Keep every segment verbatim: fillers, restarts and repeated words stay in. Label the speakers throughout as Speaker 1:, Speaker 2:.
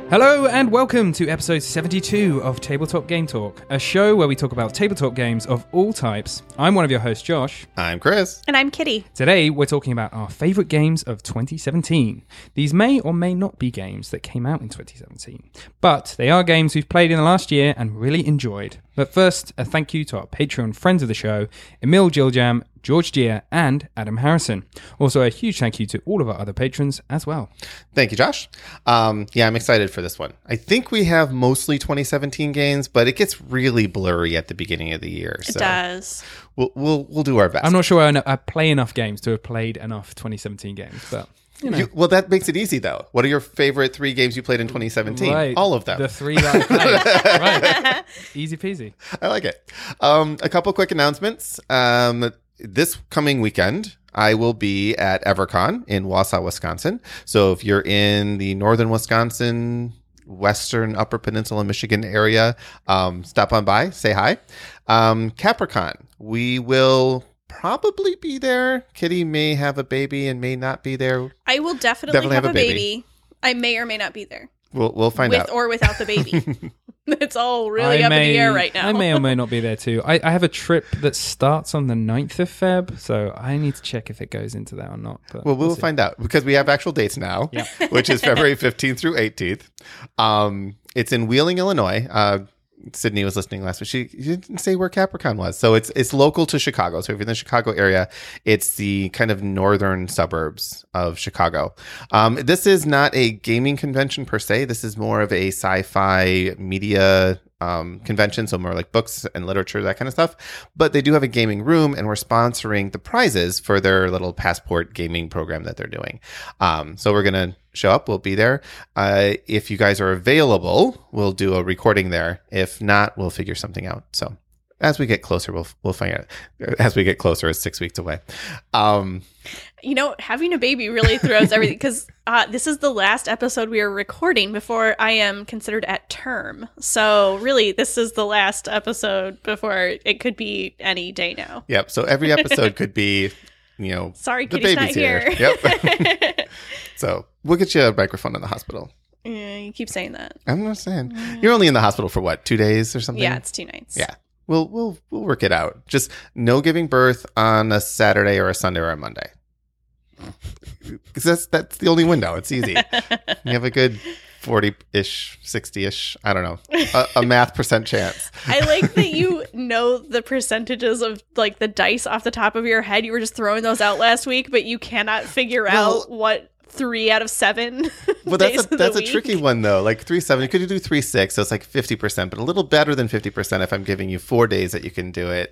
Speaker 1: Hello and welcome to episode seventy-two of Tabletop Game Talk, a show where we talk about tabletop games of all types. I'm one of your hosts, Josh.
Speaker 2: I'm Chris.
Speaker 3: And I'm Kitty.
Speaker 1: Today, we're talking about our favourite games of twenty seventeen. These may or may not be games that came out in twenty seventeen, but they are games we've played in the last year and really enjoyed. But first, a thank you to our Patreon friends of the show, Emil Giljam, George Gia, and Adam Harrison. Also, a huge thank you to all of our other patrons as well.
Speaker 2: Thank you, Josh. Um, yeah, I'm excited for this one. I think we have mostly twenty seventeen games, but it gets really blurry at the beginning of the year. So
Speaker 3: it does.
Speaker 2: We'll, we'll, we'll do our best.
Speaker 1: I'm not sure I, know, I play enough games to have played enough twenty seventeen games, but... You know.
Speaker 2: You, well, that makes it easy, though. What are your favorite three games you played in twenty seventeen?
Speaker 1: Right.
Speaker 2: All of them.
Speaker 1: The three that I played. Right. Easy peasy.
Speaker 2: I like it. Um, a couple quick announcements. Um, this coming weekend, I will be at EverCon in Wausau, Wisconsin. So if you're in the northern Wisconsin, western Upper Peninsula, Michigan area, um, stop on by, say hi. Um, Capricorn, we will... probably be there. Kitty may have a baby and may not be there.
Speaker 3: I will definitely,
Speaker 2: Definitely
Speaker 3: have,
Speaker 2: have
Speaker 3: a
Speaker 2: a
Speaker 3: baby.
Speaker 2: baby.
Speaker 3: I may or may not be there.
Speaker 2: We'll we'll find
Speaker 3: With
Speaker 2: out.
Speaker 3: or without the baby. It's all really
Speaker 1: I
Speaker 3: up
Speaker 1: may,
Speaker 3: in the air right now.
Speaker 1: I may or may not be there too. I, I have a trip that starts on the ninth of February, so I need to check if it goes into that or not. But
Speaker 2: well, we'll
Speaker 1: see.
Speaker 2: find out because we have actual dates now,
Speaker 1: Yeah.
Speaker 2: which is February fifteenth through eighteenth. Um, it's in Wheeling, Illinois. Uh, Sydney was listening last week. She, she didn't say where Capricorn was. So it's it's local to Chicago. So if you're in the Chicago area, it's the kind of northern suburbs of Chicago. Um, this is not a gaming convention per se. This is more of a sci-fi media um, convention. So more like books and literature, that kind of stuff. But they do have a gaming room, and we're sponsoring the prizes for their little passport gaming program that they're doing. Um, so we're going to show up. We'll be there. Uh, if you guys are available, we'll do a recording there. If not, we'll figure something out. So as we get closer, we'll we'll find out. As we get closer, it's six weeks away. Um,
Speaker 3: you know, having a baby really throws everything because uh, this is the last episode we are recording before I am considered at term. So really, this is the last episode before it could be any day now.
Speaker 2: Yep. So every episode could be, you know,
Speaker 3: Sorry,
Speaker 2: the
Speaker 3: Kitty's
Speaker 2: baby's
Speaker 3: not here.
Speaker 2: Yep. So we'll get you a microphone in the hospital.
Speaker 3: Yeah, you keep saying that.
Speaker 2: I'm not saying you're only in the hospital for what, two days or something?
Speaker 3: Yeah, it's two nights.
Speaker 2: Yeah. We'll we'll we'll work it out. Just no giving birth on a Saturday or a Sunday or a Monday. Because that's that's the only window. It's easy. You have a good forty-ish, sixty-ish, I don't know, a, a math percent chance.
Speaker 3: I like that you know the percentages of like the dice off the top of your head. You were just throwing those out last week, but you cannot figure
Speaker 2: Well,
Speaker 3: out what three out of seven.
Speaker 2: Well, that's
Speaker 3: days
Speaker 2: a
Speaker 3: of
Speaker 2: that's
Speaker 3: the
Speaker 2: a
Speaker 3: week.
Speaker 2: tricky one though. Like three seven, you could do three six, so it's like fifty percent, but a little better than fifty percent if I'm giving you four days that you can do it.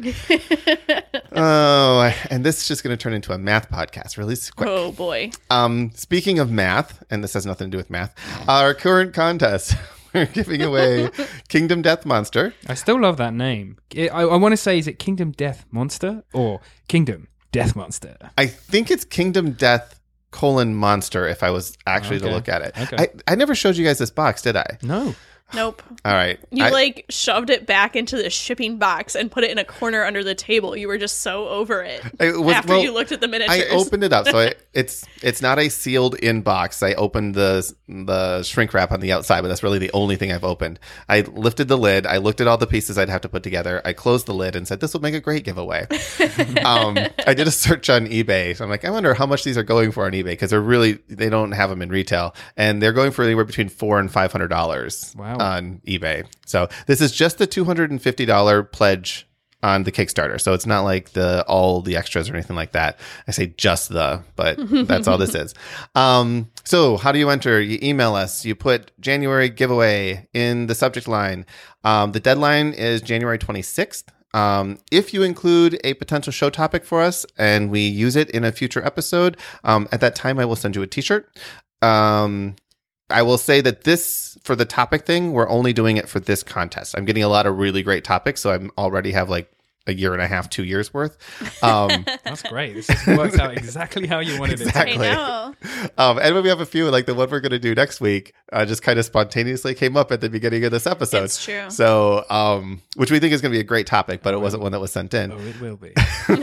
Speaker 2: Oh, and this is just going to turn into a math podcast really quick.
Speaker 3: Oh boy.
Speaker 2: Um, speaking of math, and this has nothing to do with math, our current contest. We're giving away Kingdom Death Monster.
Speaker 1: I still love that name. I, I want to say, is it Kingdom Death Monster or Kingdom Death Monster?
Speaker 2: I think it's Kingdom Death colon Monster if I was actually
Speaker 1: Okay.
Speaker 2: to look at it.
Speaker 1: Okay.
Speaker 2: I, I never showed you guys this box, did I?
Speaker 1: No.
Speaker 3: Nope.
Speaker 2: All right.
Speaker 3: You
Speaker 2: I-
Speaker 3: like shoved it back into the shipping box and put it in a corner under the table. You were just so over it
Speaker 2: I was-
Speaker 3: after
Speaker 2: well,
Speaker 3: you looked at the miniatures.
Speaker 2: I opened it up, so I, it's it's not a sealed in box. I opened the the shrink wrap on the outside, but that's really the only thing I've opened. I lifted the lid. I looked at all the pieces I'd have to put together. I closed the lid and said, "This will make a great giveaway." um, I did a search on eBay, so I'm like, I wonder how much these are going for on eBay because they're really they don't have them in retail, and they're going for anywhere between four and five hundred dollars
Speaker 1: Wow.
Speaker 2: on eBay. So this is just the two hundred and fifty dollar pledge on the Kickstarter. So it's not like the all the extras or anything like that. I say just the, but that's all this is. Um, so how do you enter? You email us. You put January giveaway in the subject line. Um, the deadline is January twenty-sixth. Um, if you include a potential show topic for us and we use it in a future episode, um, at that time I will send you a t-shirt. Um, I will say that this, for the topic thing, we're only doing it for this contest. I'm getting a lot of really great topics, so I already have like a year and a half, two years worth. Um,
Speaker 1: That's great. This just works out exactly how you wanted
Speaker 2: Exactly.
Speaker 1: it
Speaker 3: I know.
Speaker 2: um, and we have a few, like the one we're going to do next week, uh, just kind of spontaneously came up at the beginning of this episode.
Speaker 3: It's true.
Speaker 2: So, um, which we think is going to be a great topic, but it wasn't one that was sent in.
Speaker 1: to. Oh, it will be.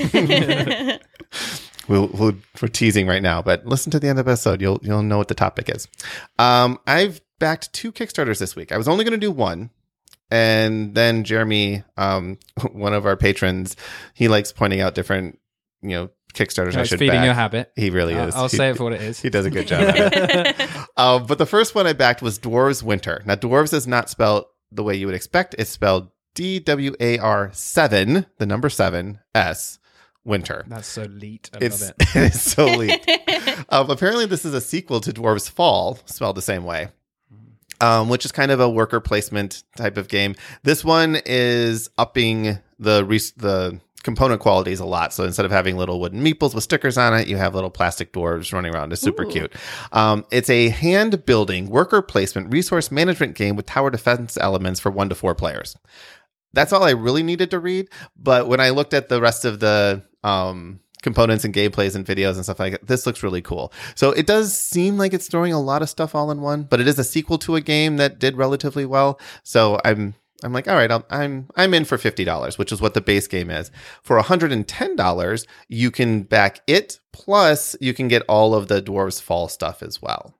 Speaker 2: We'll, we'll, we're teasing right now, but listen to the end of the episode. You'll you'll know what the topic is. Um, I've backed two Kickstarters this week. I was only going to do one. And then Jeremy, um, one of our patrons, he likes pointing out different, you know, Kickstarters
Speaker 1: No,
Speaker 2: I
Speaker 1: it's
Speaker 2: should
Speaker 1: feeding
Speaker 2: back.
Speaker 1: your habit.
Speaker 2: He really
Speaker 1: I'll,
Speaker 2: is.
Speaker 1: I'll
Speaker 2: he,
Speaker 1: say it for what it is.
Speaker 2: He does a good job at it. uh, but the first one I backed was Dwarves Winter. Now, Dwarves is not spelled the way you would expect. It's spelled D W A R seven, the number seven, S, Winter.
Speaker 1: That's so leet. I
Speaker 2: It's,
Speaker 1: love it.
Speaker 2: it is so leet. um, apparently, this is a sequel to Dwarves Fall, spelled the same way. Um, which is kind of a worker placement type of game. This one is upping the res- the component qualities a lot. So instead of having little wooden meeples with stickers on it, you have little plastic dwarves running around. It's super
Speaker 3: Ooh.
Speaker 2: cute. Um, it's a hand building worker placement resource management game with tower defense elements for one to four players. That's all I really needed to read. But when I looked at the rest of the um, components and gameplays and videos and stuff like that, this looks really cool. So it does seem like it's throwing a lot of stuff all in one, but it is a sequel to a game that did relatively well. So I'm I'm like, all right, I'll, I'm I'm in for fifty dollars, which is what the base game is. For one hundred ten dollars, you can back it, plus you can get all of the Dwarves Fall stuff as well.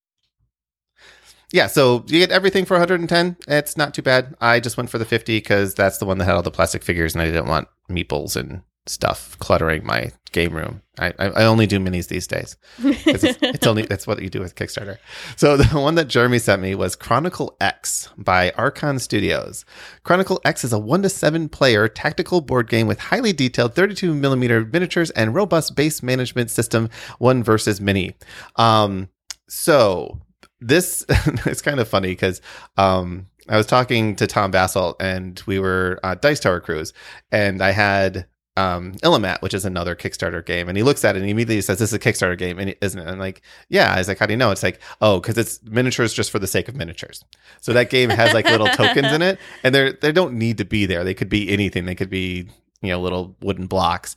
Speaker 2: Yeah, so you get everything for one hundred ten. It's not too bad. I just went for the fifty because that's the one that had all the plastic figures, and I didn't want meeples and stuff cluttering my game room. I, I, I only do minis these days. It's, it's only that's what you do with Kickstarter. So the one that Jeremy sent me was Chronicle X by Archon Studios. Chronicle X is a one to seven player tactical board game with highly detailed thirty-two millimeter miniatures and robust base management system, one versus many. Um, so this it's kind of funny because um, I was talking to Tom Basalt and we were uh, Dice Tower Cruise, and I had um Illimat, which is another Kickstarter game, and he looks at it and he immediately says, this is a Kickstarter game, and isn't it? And I'm like, yeah. I was like, how do you know? It's like, oh, because it's miniatures just for the sake of miniatures. So that game has like little tokens in it, and they're they don't need to be there. They could be anything. They could be, you know, little wooden blocks.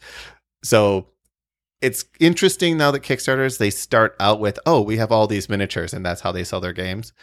Speaker 2: So it's interesting now that Kickstarters, they start out with, oh, we have all these miniatures, and that's how they sell their games.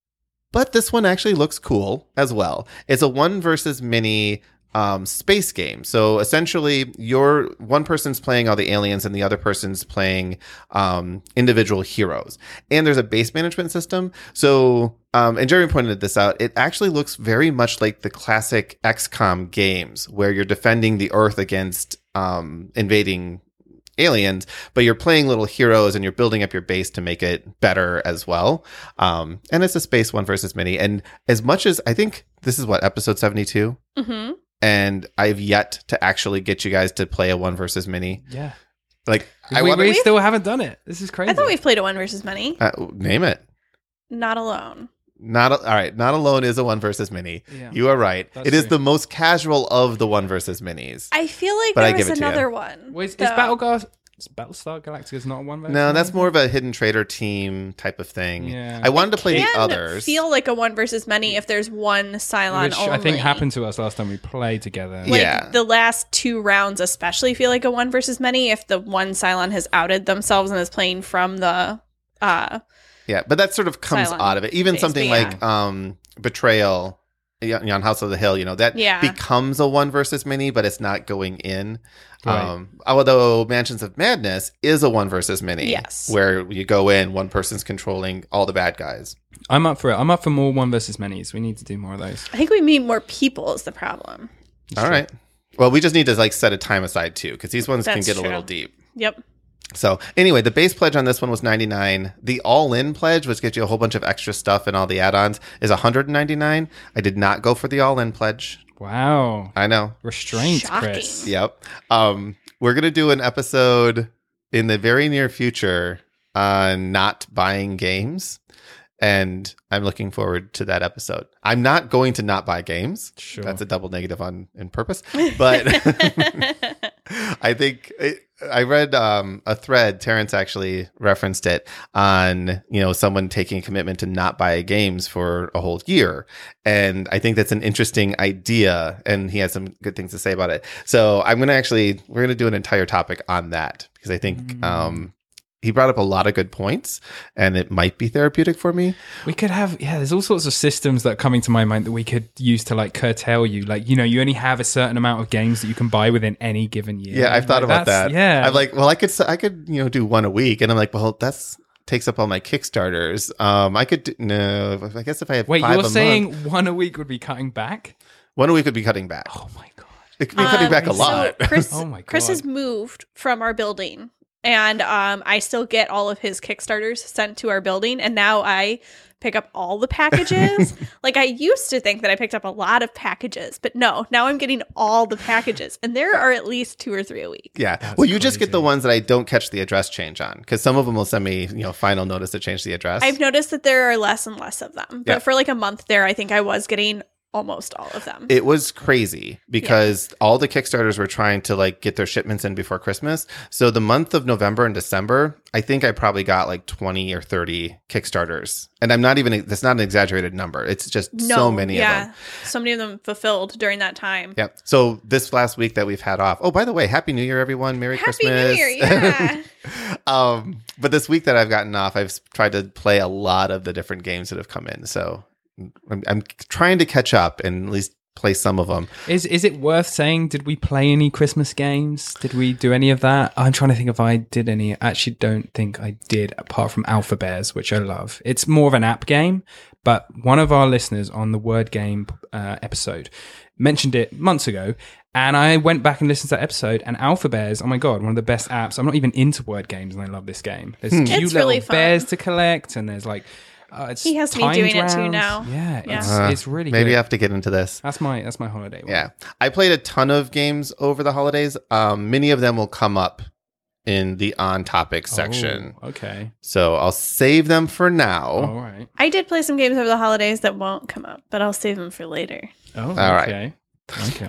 Speaker 2: But this one actually looks cool as well. It's a one versus many um, space game. So essentially, you're one person's playing all the aliens and the other person's playing um, individual heroes. And there's a base management system. So, um, and Jeremy pointed this out, it actually looks very much like the classic X COM games where you're defending the Earth against um, invading aliens, but you're playing little heroes and you're building up your base to make it better as well. Um, and it's a space one versus many. And as much as I think this is what, episode seventy-two?
Speaker 3: Mm-hmm.
Speaker 2: And I've yet to actually get you guys to play a one versus many.
Speaker 1: Yeah.
Speaker 2: Like, I
Speaker 1: we,
Speaker 2: want
Speaker 1: we
Speaker 2: to
Speaker 1: still haven't done it. This is crazy.
Speaker 3: I thought we've played a one versus many.
Speaker 2: uh, name it.
Speaker 3: Not alone.
Speaker 2: Not a, all right. Not alone is a one versus many.
Speaker 1: Yeah.
Speaker 2: You are right.
Speaker 1: That's
Speaker 2: It is
Speaker 1: true.
Speaker 2: the most casual of the one versus minis.
Speaker 3: I feel like
Speaker 2: But I
Speaker 3: there
Speaker 2: give
Speaker 3: was
Speaker 2: it to you.
Speaker 3: another one.
Speaker 1: Well, is, is
Speaker 3: though.
Speaker 1: Battlegar, is Battlestar Galactica not a one versus
Speaker 2: No,
Speaker 1: one?
Speaker 2: that's more of a hidden trader team type of thing.
Speaker 1: Yeah.
Speaker 2: I wanted to play the
Speaker 3: Can
Speaker 2: others.
Speaker 3: feel like a one versus many if there's one Cylon
Speaker 1: Which
Speaker 3: only.
Speaker 1: I think happened to us last time we played together.
Speaker 3: Like
Speaker 2: Yeah.
Speaker 3: the last two rounds especially feel like a one versus many if the one Cylon has outed themselves and is playing from the uh
Speaker 2: Yeah, but that sort of comes
Speaker 3: Cylon
Speaker 2: out of it. Even
Speaker 3: base,
Speaker 2: something
Speaker 3: but yeah.
Speaker 2: like um, Betrayal y- on House of the Hill, you know, that
Speaker 3: Yeah.
Speaker 2: becomes a one versus many, but it's not going in.
Speaker 1: Right.
Speaker 2: Um, although Mansions of Madness is a one versus many.
Speaker 3: Yes.
Speaker 2: Where you go in, one person's controlling all the bad guys.
Speaker 1: I'm up for it. I'm up for more one versus many's. We need to do more of those.
Speaker 3: I think we need more people is the problem.
Speaker 2: All right. Well, we just need to like set a time aside too, because these ones can
Speaker 3: That's
Speaker 2: get a
Speaker 3: true.
Speaker 2: little deep.
Speaker 3: Yep.
Speaker 2: So anyway, the base pledge on this one was ninety-nine. The all-in pledge, which gets you a whole bunch of extra stuff and all the add-ons, is one hundred ninety-nine. I did not go for the all-in pledge.
Speaker 1: Wow.
Speaker 2: I know.
Speaker 1: Restraint,
Speaker 3: Shocking.
Speaker 1: Chris.
Speaker 2: Yep. Um, we're gonna do an episode in the very near future on not buying games, and I'm looking forward to that episode. I'm not going to not buy games.
Speaker 1: Sure.
Speaker 2: That's a double negative on in purpose, but I think it, I read um, a thread. Terrence actually referenced it on, you know, someone taking a commitment to not buy games for a whole year, and I think that's an interesting idea. And he has some good things to say about it. So I'm gonna actually we're gonna do an entire topic on that because I think
Speaker 1: Mm.
Speaker 2: um, he brought up a lot of good points, and it might be therapeutic for me.
Speaker 1: We could have, yeah, there's all sorts of systems that are coming to my mind that we could use to like curtail you. Like, you know, you only have a certain amount of games that you can buy within any given year.
Speaker 2: Yeah, I've thought
Speaker 1: Like,
Speaker 2: about
Speaker 1: that's-
Speaker 2: that.
Speaker 1: Yeah.
Speaker 2: I'm like, well, I could, I could, you know, do one a week, and I'm like, well, that's takes up all my Kickstarters. Um, I could do, no. I guess if I have
Speaker 1: Wait,
Speaker 2: five
Speaker 1: you're
Speaker 2: a
Speaker 1: saying
Speaker 2: month,
Speaker 1: one a week would be cutting back?
Speaker 2: one a week would be cutting back.
Speaker 1: Oh my god!
Speaker 2: It could be cutting
Speaker 3: Um,
Speaker 2: back a
Speaker 3: so
Speaker 2: lot.
Speaker 3: Chris,
Speaker 1: Oh my
Speaker 3: Chris
Speaker 1: God.
Speaker 3: has moved from our building, and um, I still get all of his Kickstarters sent to our building, and now I pick up all the packages. Like, I used to think that I picked up a lot of packages, but no, now I'm getting all the packages, and there are at least two or three a week.
Speaker 2: Yeah.
Speaker 1: That's
Speaker 2: well, you just get the
Speaker 1: crazy.
Speaker 2: ones that I don't catch the address change on, because some of them will send me, you know, final notice to change the address.
Speaker 3: I've noticed that there are less and less of them, but
Speaker 2: Yeah.
Speaker 3: for like a month there, I think I was getting almost all of them.
Speaker 2: It was crazy because all the Kickstarters were trying to like get their shipments in before Christmas. So the month of November and December, I think I probably got like twenty or thirty Kickstarters. And I'm not even, that's not an exaggerated number. It's just
Speaker 3: no,
Speaker 2: so many
Speaker 3: yeah,
Speaker 2: of them.
Speaker 3: so many of them fulfilled during that time.
Speaker 2: Yeah. So this last week that we've had off. Oh, by the way, Happy New Year, everyone. Merry
Speaker 3: Happy
Speaker 2: Christmas.
Speaker 3: New Year, yeah.
Speaker 2: um, but this week that I've gotten off, I've tried to play a lot of the different games that have come in. So I'm, I'm trying to catch up and at least play some of them.
Speaker 1: Is is it worth saying? Did we play any Christmas games? Did we do any of that? I'm trying to think if I did any. I actually don't think I did, apart from Alpha Bears, which I love. It's more of an app game, but one of our listeners on the Word Game uh, episode mentioned it months ago, and I went back and listened to that episode. And Alpha Bears, oh my god, one of the best apps. I'm not even into word games, and I love this game. There's cute
Speaker 3: It's
Speaker 1: little
Speaker 3: really fun.
Speaker 1: bears to collect, and there's like. Uh, it's
Speaker 3: He has me
Speaker 1: timed
Speaker 3: doing it too
Speaker 1: rounds.
Speaker 3: now.
Speaker 1: Yeah,
Speaker 3: Yeah.
Speaker 1: it's,
Speaker 2: Uh,
Speaker 1: it's really
Speaker 2: Maybe
Speaker 1: good.
Speaker 2: I have to get into this.
Speaker 1: That's my that's my holiday one.
Speaker 2: Yeah. I played a ton of games over the holidays. Um, many of them will come up in the on topic section.
Speaker 1: Oh, okay.
Speaker 2: So I'll save them for now.
Speaker 1: All right.
Speaker 3: I did play some games over the holidays that won't come up, but I'll save them for later.
Speaker 1: Oh,
Speaker 2: All right.
Speaker 1: okay. Okay.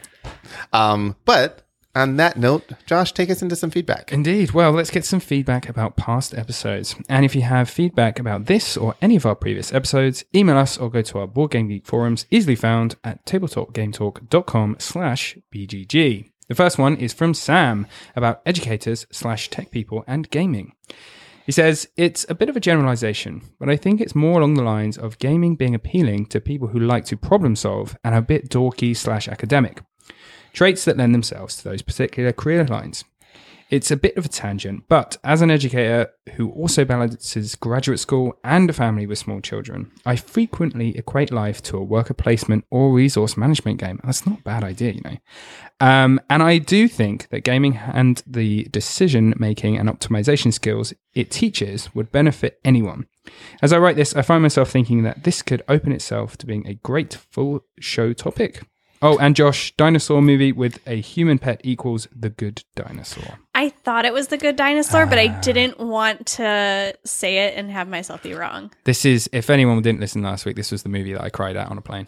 Speaker 2: Um, but on that note, Josh, take us into some feedback.
Speaker 1: Indeed. Well, let's get some feedback about past episodes. And if you have feedback about this or any of our previous episodes, email us or go to our Board Game Geek forums, easily found at tabletalkgametalk.com slash BGG. The first one is from Sam about educators slash tech people and gaming. He says, it's a bit of a generalization, but I think it's more along the lines of gaming being appealing to people who like to problem solve and are a bit dorky slash academic. Traits that lend themselves to those particular career lines. It's a bit of a tangent, but as an educator who also balances graduate school and a family with small children, I frequently equate life to a worker placement or resource management game. That's not a bad idea, you know. Um, and I do think that gaming and the decision making and optimization skills it teaches would benefit anyone. As I write this, I find myself thinking that this could open itself to being a great full show topic. Oh, and Josh, dinosaur movie with a human pet equals The Good Dinosaur.
Speaker 3: I thought it was The Good Dinosaur, but I
Speaker 1: Ah.
Speaker 3: didn't want to say it and have myself be wrong.
Speaker 1: This is, if anyone didn't listen last week, this was the movie that I cried at on a plane.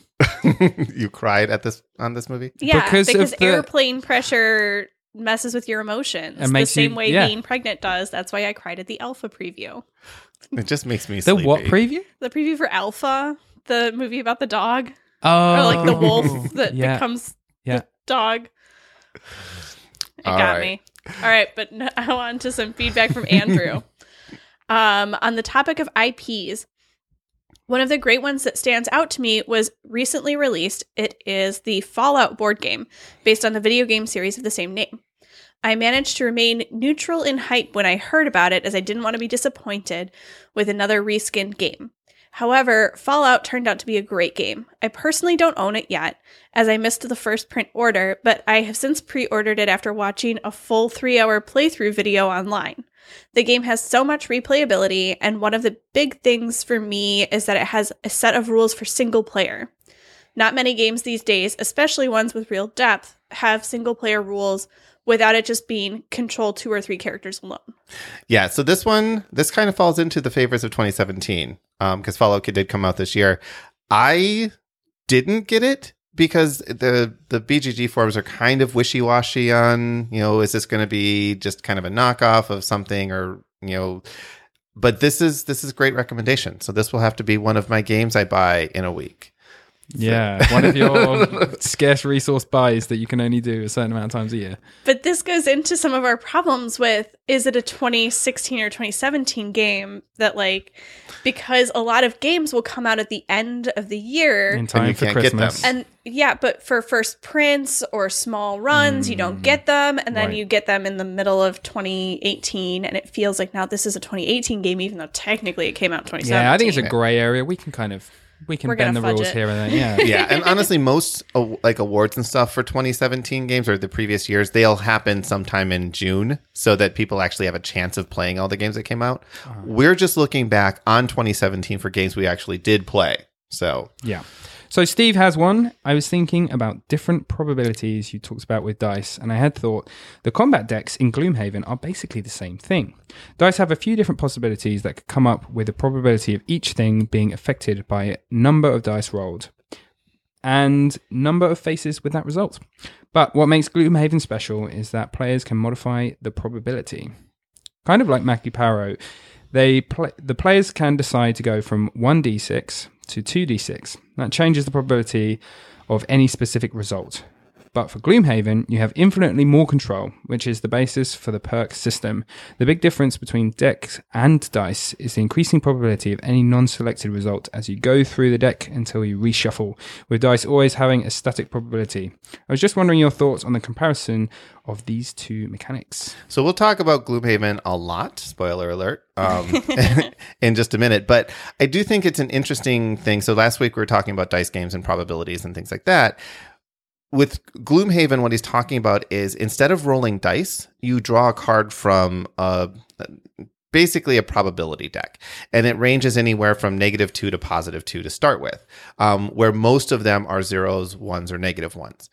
Speaker 2: You cried at this on this movie?
Speaker 3: Yeah,
Speaker 1: Because
Speaker 3: because,
Speaker 1: of the-
Speaker 3: airplane pressure messes with your emotions
Speaker 1: And
Speaker 3: the
Speaker 1: makes you-
Speaker 3: same way
Speaker 1: yeah.
Speaker 3: being pregnant does. That's why I cried at the Alpha preview.
Speaker 2: It just makes me
Speaker 1: The
Speaker 2: sleepy.
Speaker 1: what preview?
Speaker 3: The preview for Alpha, the movie about the dog,
Speaker 1: Oh,
Speaker 3: or like the wolf that
Speaker 1: yeah.
Speaker 3: becomes
Speaker 1: Yeah.
Speaker 3: the dog. It
Speaker 2: All
Speaker 3: got
Speaker 2: right.
Speaker 3: me. All right, but now on to some feedback from Andrew. um, on the topic of I Ps, one of the great ones that stands out to me was recently released. It is the Fallout board game, based on the video game series of the same name. I managed to remain neutral in hype when I heard about it, as I didn't want to be disappointed with another reskinned game. However, Fallout turned out to be a great game. I personally don't own it yet, as I missed the first print order, but I have since pre-ordered it after watching a full three-hour playthrough video online. The game has so much replayability, and one of the big things for me is that it has a set of rules for single player. Not many games these days, especially ones with real depth, have single player rules without it just being control two or three characters alone.
Speaker 2: Yeah, so this one, this kind of falls into the favors of twenty seventeen, because Fallout did come out this year. I didn't get it because the the B G G forums are kind of wishy-washy on, you know, is this going to be just kind of a knockoff of something, or, you know, but this is this is a great recommendation. So this will have to be one of my games I buy in a week.
Speaker 1: Yeah, one of your scarce resource buys that you can only do a certain amount of times a year.
Speaker 3: But this goes into some of our problems with, is it a twenty sixteen or twenty seventeen game that, like, because a lot of games will come out at the end of the year.
Speaker 1: In time
Speaker 2: you
Speaker 1: for
Speaker 2: can't get
Speaker 1: Christmas.
Speaker 2: them.
Speaker 3: And yeah, but for first prints or small runs, you don't get them. And then
Speaker 1: right.
Speaker 3: you get them in the middle of twenty eighteen. And it feels like now this is a twenty eighteen game, even though technically it came out in twenty seventeen.
Speaker 1: Yeah, I think it's a gray area. We can kind of, we can
Speaker 3: We're
Speaker 1: bend the
Speaker 3: gonna fudge
Speaker 1: rules
Speaker 3: it.
Speaker 1: here and there. Yeah.
Speaker 2: Yeah, and honestly, most uh, like awards and stuff for twenty seventeen games or the previous years, they'll happen sometime in June, so that people actually have a chance of playing all the games that came out.
Speaker 1: Uh-huh.
Speaker 2: We're just looking back on twenty seventeen for games we actually did play. So
Speaker 1: Yeah. So Steve has one. I was thinking about different probabilities you talked about with dice, and I had thought the combat decks in Gloomhaven are basically the same thing. Dice have a few different possibilities that could come up with the probability of each thing being affected by number of dice rolled and number of faces with that result. But what makes Gloomhaven special is that players can modify the probability. Kind of like Mackie Parrow, they play, the players can decide to go from one d six to two d six. That changes the probability of any specific result. But for Gloomhaven, you have infinitely more control, which is the basis for the perk system. The big difference between decks and dice is the increasing probability of any non-selected result as you go through the deck until you reshuffle, with dice always having a static probability. I was just wondering your thoughts on the comparison of these two mechanics.
Speaker 2: So we'll talk about Gloomhaven a lot, spoiler alert, um, in just a minute. But I do think it's an interesting thing. So last week we were talking about dice games and probabilities and things like that. With Gloomhaven, what he's talking about is instead of rolling dice, you draw a card from a, basically a probability deck. And it ranges anywhere from negative two to positive two to start with, um, where most of them are zeros, ones, or negative ones.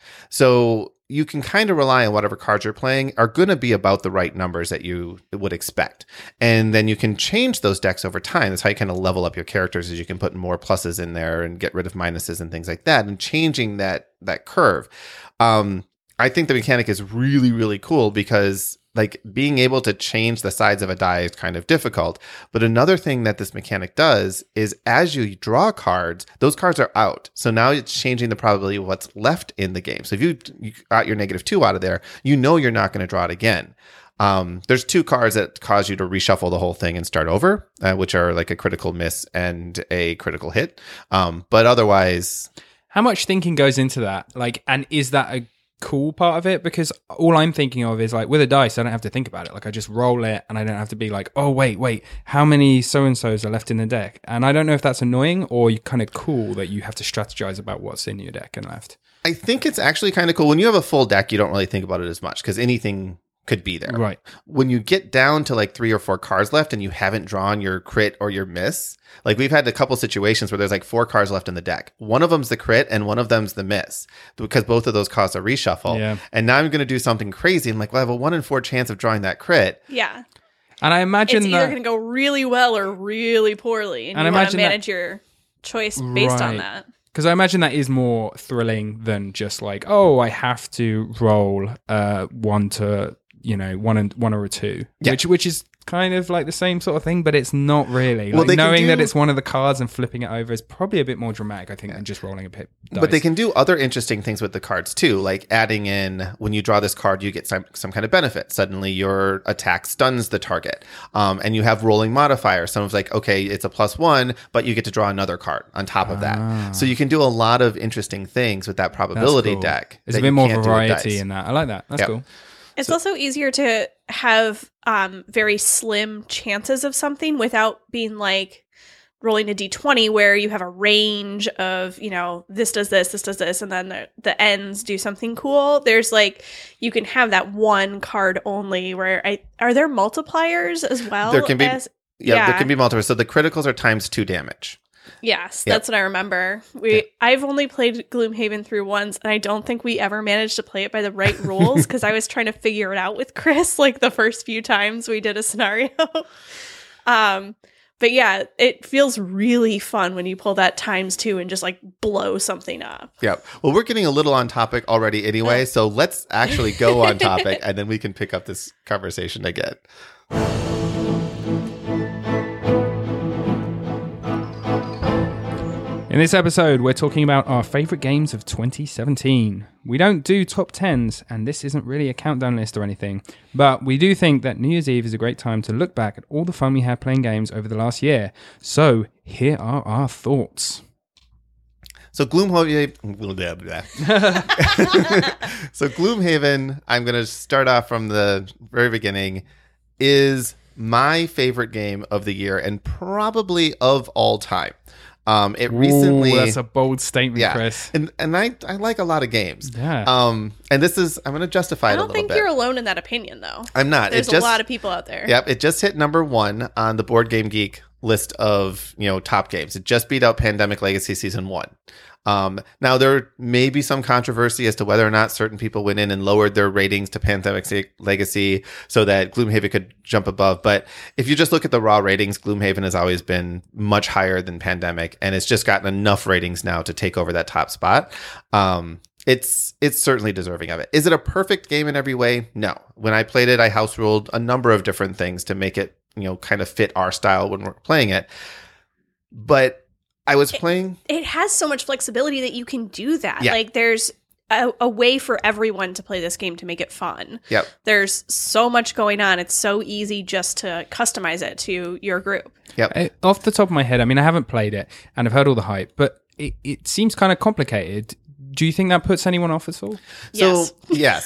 Speaker 2: So you can kind of rely on whatever cards you're playing are going to be about the right numbers that you would expect. And then you can change those decks over time. That's how you kind of level up your characters, is you can put more pluses in there and get rid of minuses and things like that, and changing that that curve. Um, I think the mechanic is really, really cool because like being able to change the sides of a die is kind of difficult. But another thing that this mechanic does is as you draw cards, those cards are out. So now it's changing the probability of what's left in the game. So if you, you got your negative two out of there, you know you're not going to draw it again. Um, there's two cards that cause you to reshuffle the whole thing and start over, uh, which are like a critical miss and a critical hit. Um, but otherwise...
Speaker 1: How much thinking goes into that? Like, and is that a cool part of it? Because all I'm thinking of is like with a dice, I don't have to think about it. Like I just roll it and I don't have to be like, oh wait, wait, how many so-and-sos are left in the deck? And I don't know if that's annoying or kind of cool that you have to strategize about what's in your deck and left.
Speaker 2: I think it's actually kind of cool. When you have a full deck, you don't really think about it as much because anything could be there.
Speaker 1: Right.
Speaker 2: When you get down to like three or four cards left and you haven't drawn your crit or your miss, like we've had a couple situations where there's like four cards left in the deck. One of them's the crit and one of them's the miss because both of those cause a reshuffle.
Speaker 1: Yeah.
Speaker 2: And now I'm going to do something crazy. I'm like, well, I have a one in four chance of drawing that crit.
Speaker 3: Yeah.
Speaker 1: And I imagine
Speaker 3: It's either
Speaker 1: that...
Speaker 3: going to go really well or really poorly. And,
Speaker 1: And
Speaker 3: you want to
Speaker 1: imagine that-
Speaker 3: manage your choice based on
Speaker 1: Right.
Speaker 3: that.
Speaker 1: Because I imagine that is more thrilling than just like, oh, I have to roll uh, one to, you know, one and one or a two,
Speaker 2: Yeah.
Speaker 1: which which is kind of like the same sort of thing, but it's not really.
Speaker 2: Well,
Speaker 1: Like
Speaker 2: they can
Speaker 1: knowing
Speaker 2: do-
Speaker 1: that it's one of the cards and flipping it over is probably a bit more dramatic, I think, than just rolling a pit.
Speaker 2: But they can do other interesting things with the cards too, like adding in when you draw this card, you get some, some kind of benefit. Suddenly your attack stuns the target. Um, and you have rolling modifiers. Someone's like, okay, it's a plus one, but you get to draw another card on top of that. So you can do a lot of interesting things with that probability
Speaker 1: cool.
Speaker 2: deck.
Speaker 1: There's a
Speaker 2: that
Speaker 1: bit
Speaker 2: you
Speaker 1: more
Speaker 2: can't do with
Speaker 1: variety
Speaker 2: dice.
Speaker 1: in that. I like that. That's
Speaker 2: Yep.
Speaker 1: cool.
Speaker 3: It's also easier to have um, very slim chances of something without being like rolling a d twenty where you have a range of, you know, this does this, this does this, and then the, the ends do something cool. There's like, you can have that one card only where I, are there multipliers as well?
Speaker 2: There can be,
Speaker 3: as,
Speaker 2: yeah,
Speaker 3: yeah.
Speaker 2: there can be multiple. So the criticals are times two damage.
Speaker 3: Yes,
Speaker 2: Yep.
Speaker 3: that's what I remember. We
Speaker 2: Yep.
Speaker 3: I've only played Gloomhaven through once, and I don't think we ever managed to play it by the right rules because I was trying to figure it out with Chris like the first few times we did a scenario. um, but yeah, it feels really fun when you pull that times two and just like blow something up.
Speaker 2: Yeah. Well, we're getting a little on topic already anyway, so let's actually go on topic and then we can pick up this conversation again.
Speaker 1: In this episode, we're talking about our favorite games of twenty seventeen. We don't do top tens, and this isn't really a countdown list or anything, but we do think that New Year's Eve is a great time to look back at all the fun we had playing games over the last year. So, here are our thoughts.
Speaker 2: So Gloomhaven, so Gloomhaven, I'm going to start off from the very beginning, is my favorite game of the year and probably of all time. Um, it recently,
Speaker 1: Ooh, that's a bold statement,
Speaker 2: yeah,
Speaker 1: Chris.
Speaker 2: and and I I like a lot of games.
Speaker 1: Yeah.
Speaker 2: Um, and this is I'm going to justify
Speaker 3: I
Speaker 2: it a
Speaker 3: don't
Speaker 2: little
Speaker 3: think
Speaker 2: bit.
Speaker 3: you're alone in that opinion, though.
Speaker 2: I'm not.
Speaker 3: There's
Speaker 2: it just,
Speaker 3: a lot of people out there.
Speaker 2: Yep, it just hit number one on the Board Game Geek list of, you know, top games. It just beat out Pandemic Legacy Season one. Um, now, there may be some controversy as to whether or not certain people went in and lowered their ratings to Pandemic Legacy so that Gloomhaven could jump above. But if you just look at the raw ratings, Gloomhaven has always been much higher than Pandemic, and it's just gotten enough ratings now to take over that top spot. Um, it's it's certainly deserving of it. Is it a perfect game in every way? No. When I played it, I house ruled a number of different things to make it, you know, kind of fit our style when we're playing it. But I was playing.
Speaker 3: It, it has so much flexibility that you can do that.
Speaker 2: Yeah.
Speaker 3: Like there's a, a way for everyone to play this game to make it fun.
Speaker 2: Yep.
Speaker 3: There's so much going on. It's so easy just to customize it to your group.
Speaker 2: Yep.
Speaker 1: Uh, Off the top of my head, I mean, I haven't played it and I've heard all the hype, but it, it seems kind of complicated. Do you think that puts anyone off at all?
Speaker 2: So,
Speaker 3: Yes.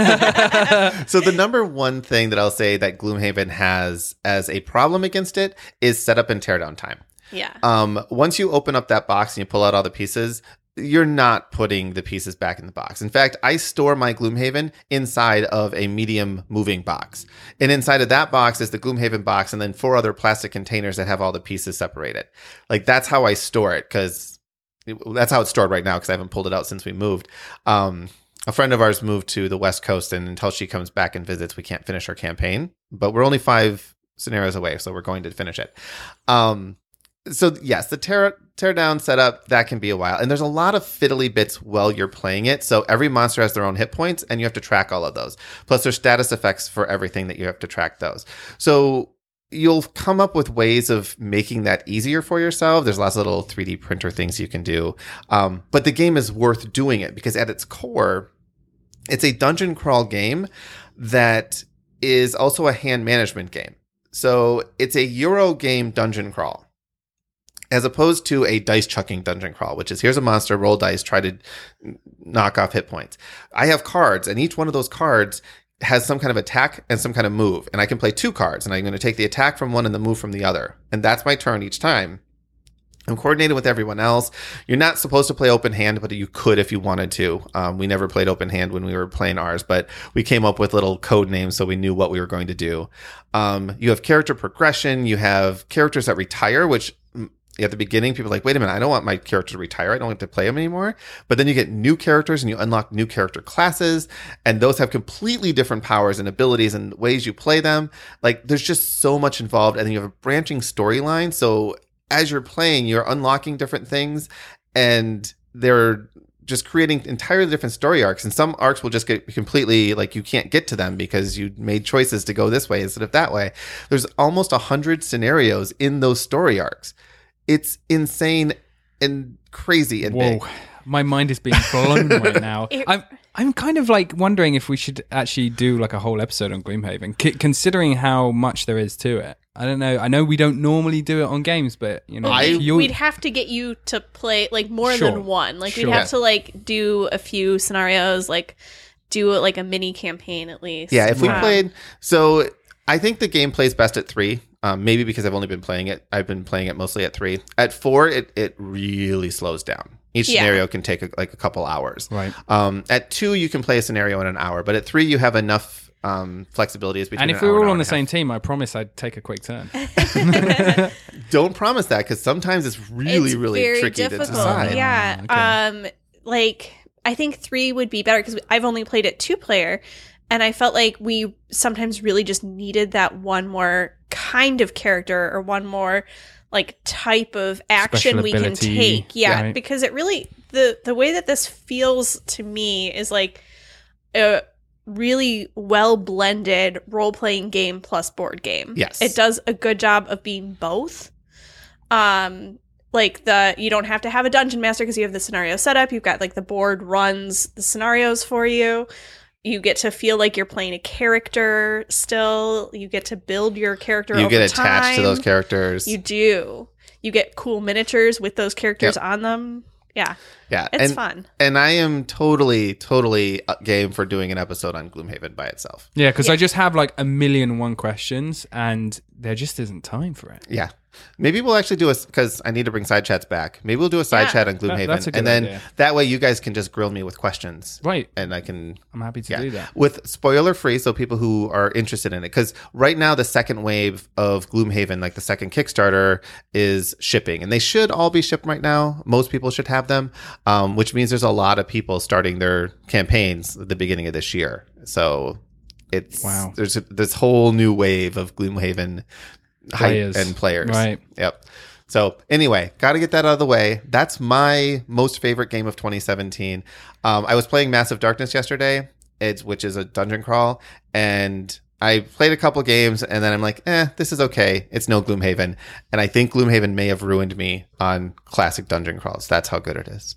Speaker 2: yes. So the number one thing that I'll say that Gloomhaven has as a problem against it is setup and teardown time.
Speaker 3: Yeah.
Speaker 2: Um, once you open up that box and you pull out all the pieces, you're not putting the pieces back in the box. In fact, I store my Gloomhaven inside of a medium moving box. And inside of that box is the Gloomhaven box and then four other plastic containers that have all the pieces separated. Like, that's how I store it, because that's how it's stored right now, because I haven't pulled it out since we moved. Um, a friend of ours moved to the West Coast, and until she comes back and visits, we can't finish our campaign. But we're only five scenarios away, so we're going to finish it. Um, So yes, the tear tear down setup, that can be a while. And there's a lot of fiddly bits while you're playing it. So every monster has their own hit points and you have to track all of those. Plus there's status effects for everything that you have to track those. So you'll come up with ways of making that easier for yourself. There's lots of little three D printer things you can do. Um, but the game is worth doing it because at its core, it's a dungeon crawl game that is also a hand management game. So it's a Euro game dungeon crawl, as opposed to a dice chucking dungeon crawl, which is here's a monster, roll dice, try to knock off hit points. I have cards, and each one of those cards has some kind of attack and some kind of move. And I can play two cards, and I'm going to take the attack from one and the move from the other. And that's my turn each time. I'm coordinated with everyone else. You're not supposed to play open hand, but you could if you wanted to. Um, we never played open hand when we were playing ours, but we came up with little code names so we knew what we were going to do. Um, you have character progression. You have characters that retire, which at the beginning, people are like, wait a minute, I don't want my character to retire. I don't have to play them anymore. But then you get new characters and you unlock new character classes, and those have completely different powers and abilities and ways you play them. Like, there's just so much involved. And then you have a branching storyline. So as you're playing, you're unlocking different things, and they're just creating entirely different story arcs. And some arcs will just get completely, like, you can't get to them because you made choices to go this way instead of that way. There's almost a hundred scenarios in those story arcs. It's insane and crazy and
Speaker 1: Whoa.
Speaker 2: big.
Speaker 1: My mind is being blown right now.
Speaker 3: It-
Speaker 1: I'm I'm kind of like wondering if we should actually do like a whole episode on Gloomhaven, c- considering how much there is to it. I don't know. I know we don't normally do it on games, but you know,
Speaker 2: I-
Speaker 1: you're-
Speaker 3: We'd have to get you to play like more
Speaker 1: Sure.
Speaker 3: than one. Like
Speaker 1: Sure.
Speaker 3: we'd have to like do a few scenarios, like do like a mini campaign at least.
Speaker 2: Yeah, if we
Speaker 3: Um,
Speaker 2: played, so I think the game plays best at three. Um, maybe because I've only been playing it. I've been playing it mostly at three. At four, it it really slows down. Each
Speaker 3: Yeah.
Speaker 2: scenario can take a, like a couple hours.
Speaker 1: Right.
Speaker 2: Um, at two, you can play a scenario in an hour, but at three, you have enough um, flexibilities between.
Speaker 1: and if
Speaker 2: an
Speaker 1: we
Speaker 2: hour
Speaker 1: were
Speaker 2: and
Speaker 1: all
Speaker 2: hour
Speaker 1: on the
Speaker 2: and a
Speaker 1: same
Speaker 2: half.
Speaker 1: team, I promise I'd take a quick turn.
Speaker 2: Don't promise that, because sometimes it's really
Speaker 3: it's
Speaker 2: really
Speaker 3: very
Speaker 2: tricky
Speaker 3: difficult.
Speaker 2: to decide.
Speaker 3: Yeah.
Speaker 1: Okay.
Speaker 3: Um like I think three would be better because I've only played it two player, and I felt like we sometimes really just needed that one more kind of character or one more like type of action
Speaker 1: Special
Speaker 3: we can
Speaker 1: ability,
Speaker 3: take. Yeah,
Speaker 1: right.
Speaker 3: because it really the the way that this feels to me is like a really well blended role playing game plus board game.
Speaker 2: Yes.
Speaker 3: It does a good job of being both. Um like the you don't have to have a dungeon master because you have the scenario set up. You've got like the board runs the scenarios for you. You get to feel like you're playing a character still. You get to build your character
Speaker 2: You
Speaker 3: over
Speaker 2: get attached
Speaker 3: time.
Speaker 2: to those characters.
Speaker 3: You do. You get cool miniatures with those characters
Speaker 2: Yep.
Speaker 3: on them. Yeah.
Speaker 2: Yeah.
Speaker 3: It's
Speaker 2: and,
Speaker 3: fun.
Speaker 2: And I am totally, totally game for doing an episode on Gloomhaven by itself.
Speaker 1: Yeah, because
Speaker 3: Yeah.
Speaker 1: I just have like a million and one questions, and there just isn't time for it.
Speaker 2: Yeah. Maybe we'll actually do a, because I need to bring side chats back. Maybe we'll do a side
Speaker 3: Yeah.
Speaker 2: chat on Gloomhaven.
Speaker 1: that's a good
Speaker 2: and then
Speaker 1: idea.
Speaker 2: that way you guys can just grill me with questions.
Speaker 1: Right.
Speaker 2: And I can
Speaker 1: I'm happy to
Speaker 2: Yeah.
Speaker 1: do that.
Speaker 2: With spoiler free, so people who are interested in it. Because right now, the second wave of Gloomhaven, like the second Kickstarter, is shipping. And they should all be shipped right now. Most people should have them, um, which means there's a lot of people starting their campaigns at the beginning of this year. So it's,
Speaker 1: Wow.
Speaker 2: there's a, this whole new wave of Gloomhaven hype
Speaker 1: Players.
Speaker 2: and players.
Speaker 1: Right.
Speaker 2: Yep. So anyway, got to get that out of the way. That's my most favorite game of twenty seventeen. Um, I was playing Massive Darkness yesterday, it's which is a dungeon crawl, and I played a couple games, and then I'm like, eh, this is okay. It's no Gloomhaven, and I think Gloomhaven may have ruined me on classic dungeon crawls. That's how good it is.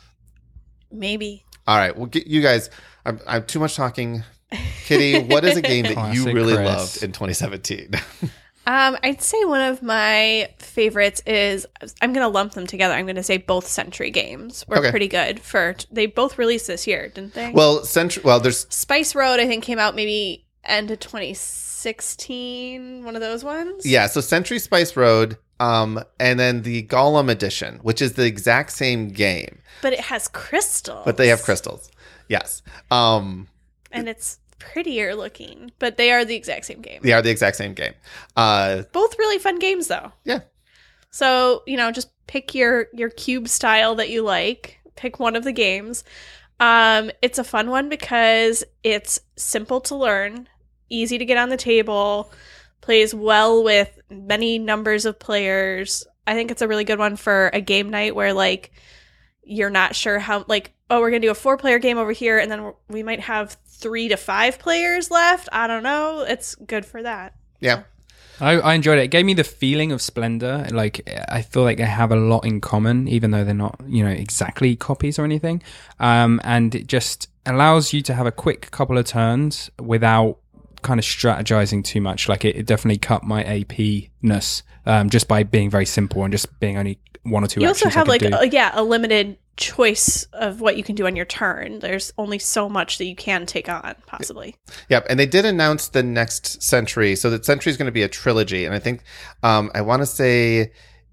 Speaker 3: Maybe.
Speaker 2: All right, well, get you guys. I'm, I'm too much talking. Kitty, what is a game that you
Speaker 1: Classic
Speaker 2: really
Speaker 1: Chris.
Speaker 2: loved in twenty seventeen?
Speaker 3: Um, I'd say one of my favorites is I'm going to lump them together. I'm going to say both Century games were
Speaker 2: Okay.
Speaker 3: pretty good. For they both released this year, didn't they?
Speaker 2: well, Central. Well, there's
Speaker 3: Spice Road, I think, came out maybe end of twenty sixteen. One of those ones.
Speaker 2: Yeah, so Century Spice Road, um, and then the Gollum edition, which is the exact same game,
Speaker 3: But it has crystals.
Speaker 2: but they have crystals. Yes, um,
Speaker 3: and it's prettier looking. But they are the exact same game.
Speaker 2: they are the exact same game. Uh,
Speaker 3: Both really fun games, though.
Speaker 2: yeah,
Speaker 3: So, you know, just pick your your cube style that you like. Pick one of the games. Um, it's a fun one because it's simple to learn, easy to get on the table, plays well with many numbers of players. I think it's a really good one for a game night where, like, you're not sure how, like, oh, we're going to do a four-player game over here, and then we might have three to five players left. I don't know. It's good for that.
Speaker 2: yeah.
Speaker 1: I, I enjoyed it. It gave me the feeling of Splendor. Like, I feel like they have a lot in common, even though they're not, you know, exactly copies or anything. Um, and it just allows you to have a quick couple of turns without kind of strategizing too much. Like, it, it definitely cut my A P-ness um, just by being very simple and just being only one or two
Speaker 3: You
Speaker 1: actions
Speaker 3: also have
Speaker 1: I
Speaker 3: like
Speaker 1: could do.
Speaker 3: a, yeah a limited choice of what you can do on your turn. There's only so much that you can take on possibly.
Speaker 2: Yep, and they did announce the next Century. So that Century is going to be a trilogy, and I think um, I want to say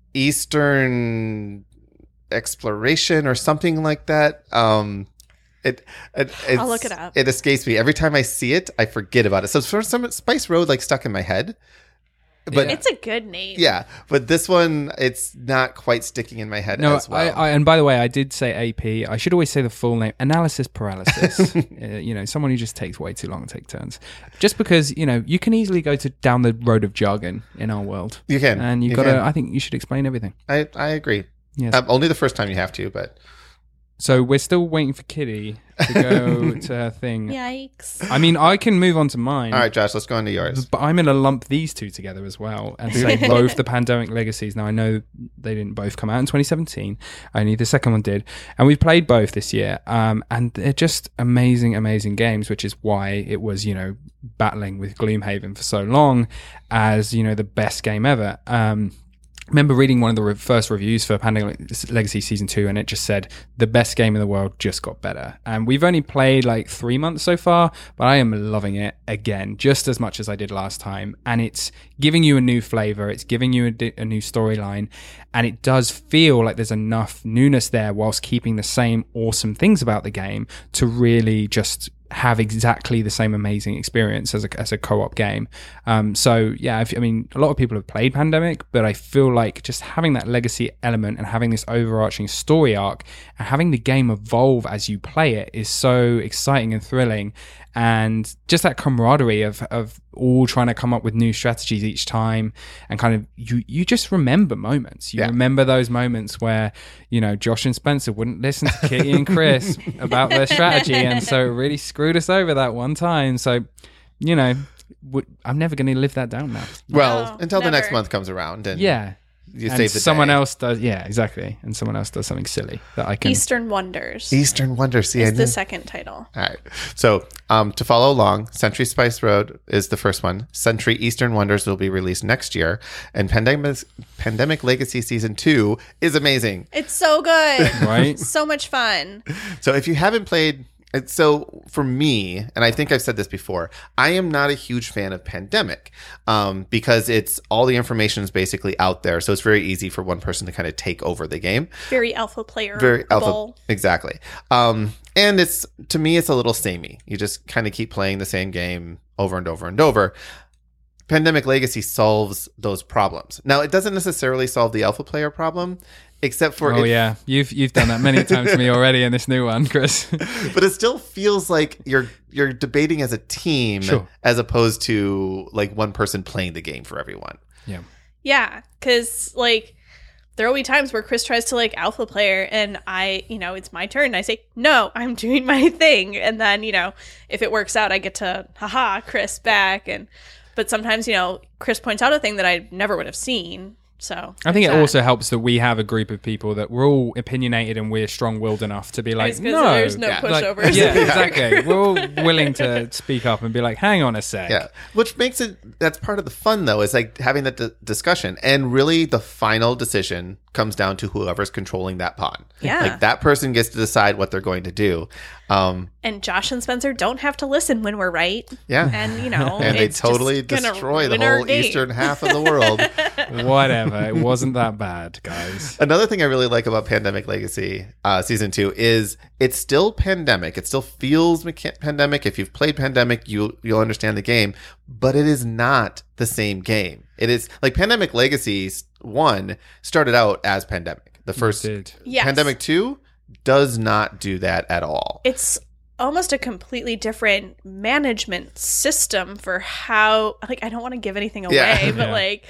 Speaker 2: Eastern Exploration or something like that. Um, it, it it's,
Speaker 3: I'll look it up.
Speaker 2: It escapes me every time I see it. I forget about it. So for some Spice Road, like stuck in my head, but
Speaker 1: Yeah.
Speaker 3: It's a good name.
Speaker 2: yeah, but this one, it's not quite sticking in my head
Speaker 1: No,
Speaker 2: as well.
Speaker 1: I, I, and by the way, I did say A P. I should always say the full name: analysis paralysis. uh, you know, someone who just takes way too long to take turns. Just because you know, you can easily go to down the road of jargon in our world,
Speaker 2: you can,
Speaker 1: and you,
Speaker 2: you
Speaker 1: gotta.
Speaker 2: can.
Speaker 1: I think you should explain everything.
Speaker 2: I I agree.
Speaker 1: Yes.
Speaker 2: Um, only the first time you have to, but
Speaker 1: So we're still waiting for Kitty to go to her thing.
Speaker 3: Yikes.
Speaker 1: I mean, I can move on to mine.
Speaker 2: all right, Josh, let's go on to yours.
Speaker 1: But I'm going to lump these two together as well and say both the Pandemic Legacies. Now, I know they didn't both come out in twenty seventeen. Only the second one did. And we've played both this year. Um, and they're just amazing, amazing games, which is why it was, you know, battling with Gloomhaven for so long as, you know, the best game ever. Um, I remember reading one of the re- first reviews for Pandemic Legacy Season two, and it just said, the best game in the world just got better. And we've only played like three months so far, but I am loving it again, just as much as I did last time. And it's giving you a new flavor, it's giving you a, di- a new storyline, and it does feel like there's enough newness there whilst keeping the same awesome things about the game to really just have exactly the same amazing experience as a, as a co-op game. Um, so yeah, if, I mean, a lot of people have played Pandemic, but I feel like just having that legacy element and having this overarching story arc and having the game evolve as you play it is so exciting and thrilling. And just that camaraderie of, of all trying to come up with new strategies each time, and kind of you you just remember moments. You
Speaker 2: Yeah.
Speaker 1: remember those moments where, you know, Josh and Spencer wouldn't listen to Kitty and Chris about their strategy, and so it really screwed us over that one time. So, you know, w- I'm never going to live that down now.
Speaker 2: Well,
Speaker 3: No,
Speaker 2: until the next
Speaker 3: never.
Speaker 2: month comes around, and
Speaker 1: Yeah.
Speaker 2: you
Speaker 1: and
Speaker 2: save the
Speaker 1: someone
Speaker 2: day.
Speaker 1: else does, yeah, exactly, and someone else does something silly that I can.
Speaker 3: Eastern Wonders
Speaker 2: Eastern Wonder. See, I
Speaker 3: is the
Speaker 2: knew-
Speaker 3: second title.
Speaker 2: All right. So um, to follow along, Century Spice Road is the first one. Century Eastern Wonders will be released next year. And Pandemic, Pandemic Legacy Season two is amazing.
Speaker 3: It's so good.
Speaker 1: Right?
Speaker 3: So much fun.
Speaker 2: So if you haven't played... So for me, and I think I've said this before, I am not a huge fan of Pandemic um, because it's all the information is basically out there. So it's very easy for one person to kind of take over the game.
Speaker 3: Very alpha player.
Speaker 2: Very alpha. Exactly. Um, and it's, to me, it's a little samey. You just kind of keep playing the same game over and over and over. Pandemic Legacy solves those problems. Now, it doesn't necessarily solve the alpha player problem, except for
Speaker 1: Oh
Speaker 2: it,
Speaker 1: yeah, you've you've done that many times to me already in this new one, Chris.
Speaker 2: but it still feels like you're you're debating as a team
Speaker 1: Sure.
Speaker 2: as opposed to like one person playing the game for everyone.
Speaker 1: Yeah.
Speaker 3: Yeah, because like there will be times where Chris tries to like alpha player, and I, you know, it's my turn. And I say no, I'm doing my thing, and then you know, if it works out, I get to haha Chris back. And but sometimes you know, Chris points out a thing that I never would have seen. So
Speaker 1: I think it
Speaker 3: there's that.
Speaker 1: also helps that we have a group of people that we're all opinionated and we're strong-willed enough to be
Speaker 3: I
Speaker 1: like,
Speaker 3: was gonna
Speaker 1: no,
Speaker 3: say there's no
Speaker 2: Yeah.
Speaker 1: Like,
Speaker 3: pushovers.
Speaker 1: yeah, exactly. We're all willing to speak up and be like, hang on a sec.
Speaker 2: Yeah, which makes it, that's part of the fun though, is like having that d- discussion, and really the final decision comes down to whoever's controlling that pawn.
Speaker 3: Yeah.
Speaker 2: Like that person gets to decide what they're going to do. Um,
Speaker 3: And Josh and Spencer don't have to listen when we're right.
Speaker 2: yeah.
Speaker 3: And you know,
Speaker 2: And they
Speaker 3: it's
Speaker 2: totally
Speaker 3: just gonna
Speaker 2: destroy the
Speaker 3: ruin our
Speaker 2: whole
Speaker 3: game.
Speaker 2: eastern half of the world.
Speaker 1: Whatever. It wasn't that bad, guys.
Speaker 2: Another thing I really like about Pandemic Legacy uh, Season two is it's still Pandemic. It still feels mecha- Pandemic. If you've played Pandemic, you, you'll understand the game. But it is not the same game. It is like Pandemic Legacy one started out as Pandemic. The first
Speaker 1: did.
Speaker 3: Yes.
Speaker 2: Pandemic two does not do that at all.
Speaker 3: It's almost a completely different management system for how, like, I don't want to give anything away,
Speaker 2: Yeah.
Speaker 3: but
Speaker 1: Yeah.
Speaker 3: like,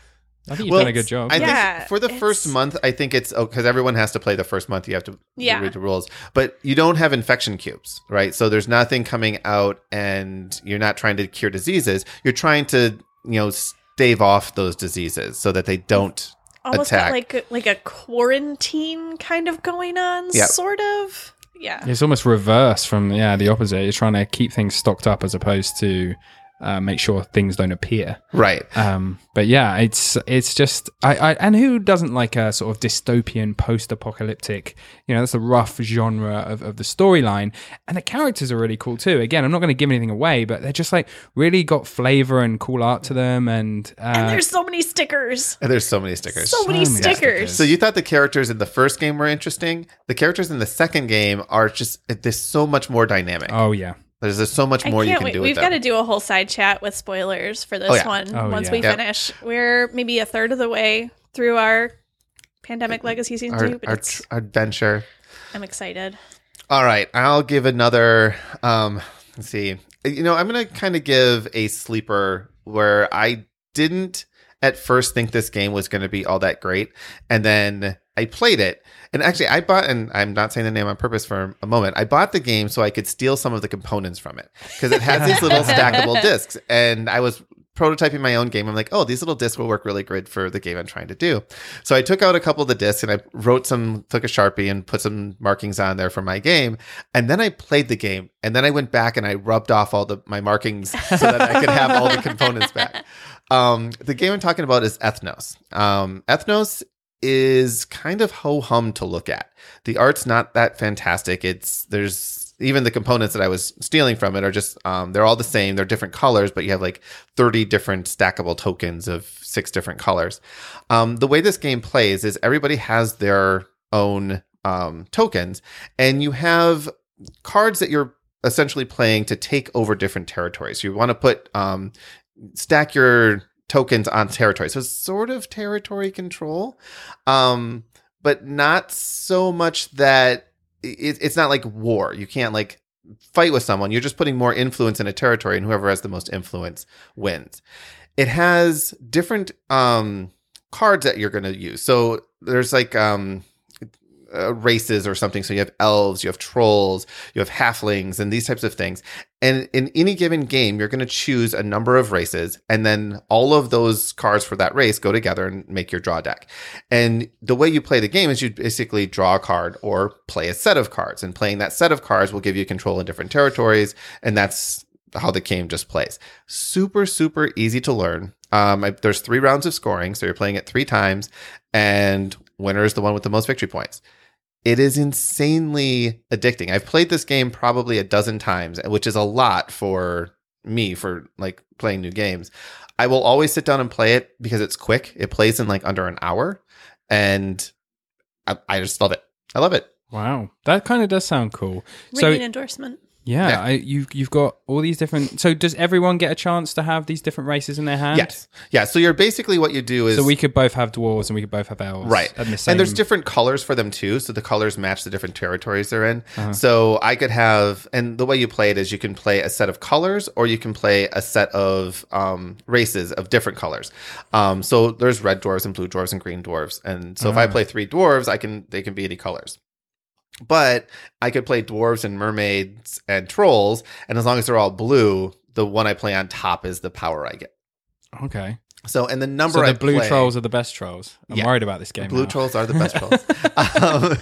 Speaker 1: I think you've
Speaker 2: Well,
Speaker 1: done a good job.
Speaker 2: I
Speaker 3: Yeah,
Speaker 2: think for the first
Speaker 3: it's-
Speaker 2: month, I think it's because everyone has to play the first month. You have to
Speaker 3: Yeah.
Speaker 2: read the rules, but you don't have infection cubes, right? So there's nothing coming out, and you're not trying to cure diseases. You're trying to, you know, stave off those diseases so that they don't.
Speaker 3: almost
Speaker 2: Attack.
Speaker 3: got like like a quarantine kind of going on,
Speaker 2: Yep.
Speaker 3: sort of. Yeah.
Speaker 1: It's almost reverse from, yeah, the opposite. You're trying to keep things stocked up as opposed to uh, make sure things don't appear.
Speaker 2: Right.
Speaker 1: Um, but yeah, it's it's just I, I and who doesn't like a sort of dystopian post-apocalyptic? You know, that's a rough genre of, of the storyline, and the characters are really cool too. Again, I'm not going to give anything away, but they're just like really got flavor and cool art to them, and, uh,
Speaker 3: And there's so many stickers.
Speaker 2: And there's so many stickers.
Speaker 3: So many
Speaker 1: many
Speaker 3: stickers.
Speaker 1: stickers.
Speaker 2: So you thought the characters in the first game were interesting. The characters in the second game are just, they're so much more dynamic.
Speaker 1: oh yeah,
Speaker 2: There's just so much more
Speaker 3: I
Speaker 2: you
Speaker 3: can't
Speaker 2: can
Speaker 3: wait.
Speaker 2: do
Speaker 3: We've
Speaker 2: with
Speaker 3: got
Speaker 2: them.
Speaker 3: to do a whole side chat with spoilers for this
Speaker 2: Oh, yeah.
Speaker 3: one
Speaker 1: Oh,
Speaker 3: once
Speaker 1: yeah.
Speaker 3: we
Speaker 2: Yep.
Speaker 3: finish. We're maybe a third of the way through our Pandemic Legacy season
Speaker 2: our,
Speaker 3: two, but
Speaker 2: our
Speaker 3: it's,
Speaker 2: tr- adventure.
Speaker 3: I'm excited.
Speaker 2: All right, I'll give another. Um, let's see. You know, I'm going to kind of give a sleeper where I didn't at first think this game was going to be all that great, and then I played it. And actually, I bought, and I'm not saying the name on purpose for a moment. I bought the game so I could steal some of the components from it because it has these little stackable discs, and I was prototyping my own game. I'm like, oh, these little discs will work really good for the game I'm trying to do. So I took out a couple of the discs and I wrote some, took a Sharpie and put some markings on there for my game. And then I played the game, and then I went back and I rubbed off all the my markings so that I could have all the components back. Um, the game I'm talking about is Ethnos. Um, Ethnos is kind of ho-hum to look at. The art's not that fantastic. It's, there's, even the components that I was stealing from it are just, um, they're all the same. They're different colors, but you have like thirty different stackable tokens of six different colors. Um, the way this game plays is everybody has their own um, tokens, and you have cards that you're essentially playing to take over different territories. You want to put, um, stack your tokens on territory. So it's sort of territory control, um, but not so much that it, it's not like war. You can't like fight with someone. You're just putting more influence in a territory, and whoever has the most influence wins. It has different um, cards that you're going to use. So there's like um, uh, races or something. So you have elves, you have trolls, you have halflings, and these types of things. And in any given game, you're going to choose a number of races, and then all of those cards for that race go together and make your draw deck. And the way you play the game is you basically draw a card or play a set of cards, and playing that set of cards will give you control in different territories, and that's how the game just plays. Super, super easy to learn. Um, I, there's three rounds of scoring, so you're playing it three times, and winner is the one with the most victory points. It is insanely addicting. I've played this game probably a dozen times, which is a lot for me for like playing new games. I will always sit down and play it because it's quick. It plays in like under an hour, and I, I just love it. I love it.
Speaker 1: Wow, that kind of does sound cool.
Speaker 3: Ringing
Speaker 1: So
Speaker 3: endorsement.
Speaker 1: yeah,
Speaker 2: Yeah.
Speaker 1: I, you've you've got all these different. So does everyone get a chance to have these different races in their hand?
Speaker 2: Yes. Yeah. So you're basically what you do is
Speaker 1: So we could both have dwarves and we could both have elves,
Speaker 2: right.
Speaker 1: And, the same...
Speaker 2: And there's different colors for them too. So the colors match the different territories they're in.
Speaker 1: Uh-huh.
Speaker 2: So I could have, and the way you play it is you can play a set of colors or you can play a set of um, races of different colors. Um, so there's red dwarves and blue dwarves and green dwarves. And so if I
Speaker 1: Ah.
Speaker 2: play three dwarves, I can, they can be any colors. But I could play dwarves and mermaids and trolls. And as long as they're all blue, the one I play on top is the power I get.
Speaker 1: Okay.
Speaker 2: So, and the number
Speaker 1: So the
Speaker 2: I
Speaker 1: blue
Speaker 2: play,
Speaker 1: trolls are the best trolls. I'm
Speaker 2: Yeah.
Speaker 1: worried about this game.
Speaker 2: Blue
Speaker 1: now.
Speaker 2: trolls are the best trolls. um,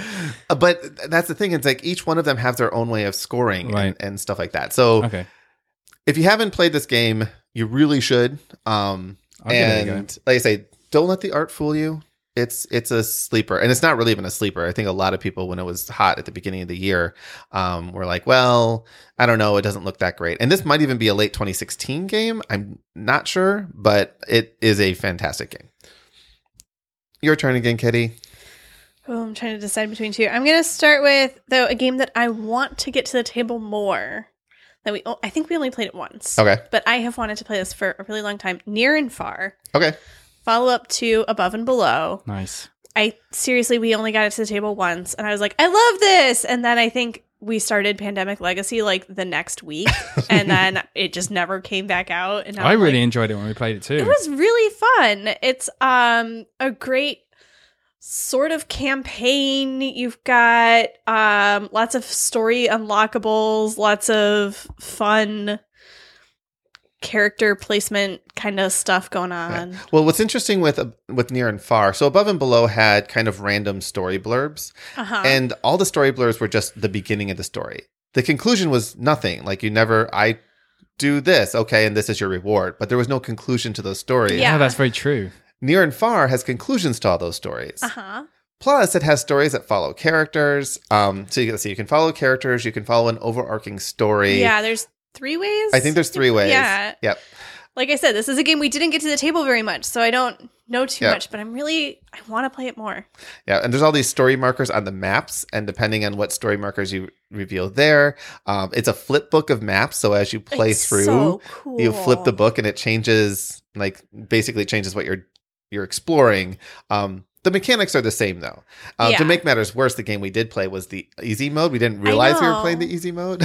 Speaker 2: but that's the thing. It's like each one of them have their own way of scoring
Speaker 1: Right.
Speaker 2: and, and stuff like that. So
Speaker 1: Okay.
Speaker 2: if you haven't played this game, you really should. Um,
Speaker 1: I'll give it a go.
Speaker 2: and like I say, don't let the art fool you. It's it's a sleeper, and it's not really even a sleeper. I think a lot of people, when it was hot at the beginning of the year, um, were like, "Well, I don't know, it doesn't look that great." And this might even be a late twenty sixteen game. I'm not sure, but it is a fantastic game. Your turn again, Kitty.
Speaker 3: Oh, I'm trying to decide between two. I'm going to start with, though, a game that I want to get to the table more. That we, oh, I think we only played it once.
Speaker 2: Okay.
Speaker 3: But I have wanted to play this for a really long time. Near and Far.
Speaker 2: Okay.
Speaker 3: Follow up to Above and Below.
Speaker 1: Nice.
Speaker 3: I seriously, we only got it to the table once, and I was like, I love this. And then I think we started Pandemic Legacy like the next week, and then it just never came back out. And now
Speaker 1: I
Speaker 3: I'm
Speaker 1: really
Speaker 3: like,
Speaker 1: enjoyed it when we played it too.
Speaker 3: it was really fun. It's um a great sort of campaign. You've got um lots of story unlockables, lots of fun character placement kind of stuff going on.
Speaker 2: Yeah. Well, what's interesting with uh, with Near and Far, so Above and Below had kind of random story blurbs,
Speaker 3: Uh-huh.
Speaker 2: and all the story blurbs were just the beginning of the story. The conclusion was nothing. Like you never, I do this, okay, and this is your reward. But there was no conclusion to those stories.
Speaker 3: Yeah.
Speaker 1: Oh, that's very true.
Speaker 2: Near and Far has conclusions to all those stories.
Speaker 3: Uh-huh.
Speaker 2: Plus, it has stories that follow characters. Um, so you can see you can follow characters, you can follow an overarching story.
Speaker 3: Yeah, there's three ways.
Speaker 2: I think there's three ways.
Speaker 3: Yeah.
Speaker 2: Yep.
Speaker 3: Like I said, this is a game we didn't get to the table very much, so I don't know too
Speaker 2: Yeah.
Speaker 3: much, but I'm really I want to play it more.
Speaker 2: Yeah, and there's all these story markers on the maps, and depending on what story markers you reveal there, um, it's a flip book of maps. So as you play
Speaker 3: It's
Speaker 2: through,
Speaker 3: so cool.
Speaker 2: you flip the book, and it changes, like basically changes what you're you're exploring. Um, the mechanics are the same though. Uh,
Speaker 3: Yeah.
Speaker 2: To make matters worse, the game we did play was the easy mode. We didn't realize we were
Speaker 3: know.
Speaker 2: playing the easy mode.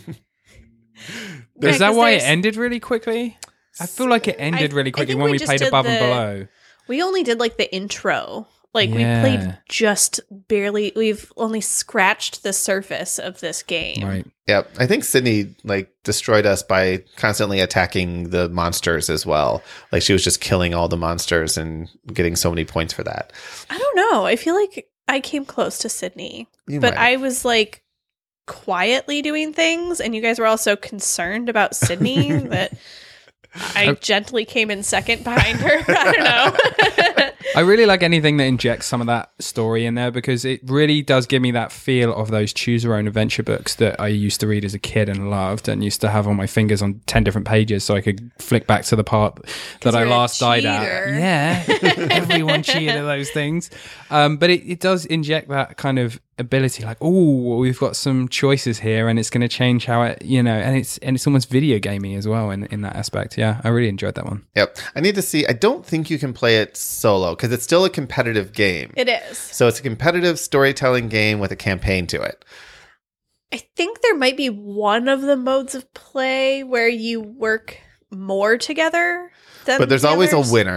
Speaker 3: Yeah,
Speaker 1: Is that
Speaker 3: 'cause
Speaker 1: why it
Speaker 3: there's-
Speaker 1: ended really quickly? I feel like it ended
Speaker 3: I-
Speaker 1: really
Speaker 3: I
Speaker 1: quickly
Speaker 3: think
Speaker 1: when
Speaker 3: we
Speaker 1: we
Speaker 3: just
Speaker 1: played
Speaker 3: did
Speaker 1: Above and
Speaker 3: the-
Speaker 1: Below.
Speaker 3: We only did like the intro. Like
Speaker 1: Yeah.
Speaker 3: we played just barely. We've only scratched the surface of this game.
Speaker 1: Right.
Speaker 2: Yeah, I think Sydney like destroyed us by constantly attacking the monsters as well. Like she was just killing all the monsters and getting so many points for that.
Speaker 3: I don't know. I feel like I came close to Sydney,
Speaker 2: You
Speaker 3: but
Speaker 2: might.
Speaker 3: I was like quietly doing things, and you guys were all so concerned about Sydney that I
Speaker 1: I-
Speaker 3: gently came in second behind her. I don't know.
Speaker 1: I really like anything that injects some of that story in there because it really does give me that feel of those choose your own adventure books that I used to read as a kid and loved and used to have on my fingers on ten different pages so I could flick back to the part that I
Speaker 3: you're a
Speaker 1: last died at.
Speaker 3: cheater.
Speaker 1: Yeah, everyone cheated at those things. Um, but it, it does inject that kind of ability like, oh, we've got some choices here and it's going to change how it, you know, and it's and it's almost video gaming as well in, in that aspect. Yeah, I really enjoyed that one.
Speaker 2: Yep. I need to see. I don't think you can play it solo because it's still a competitive game.
Speaker 3: It is.
Speaker 2: So it's a competitive storytelling game with a campaign to it.
Speaker 3: I think there might be one of the modes of play where you work more together than
Speaker 2: But there's
Speaker 3: the
Speaker 2: always
Speaker 3: others.
Speaker 2: a winner.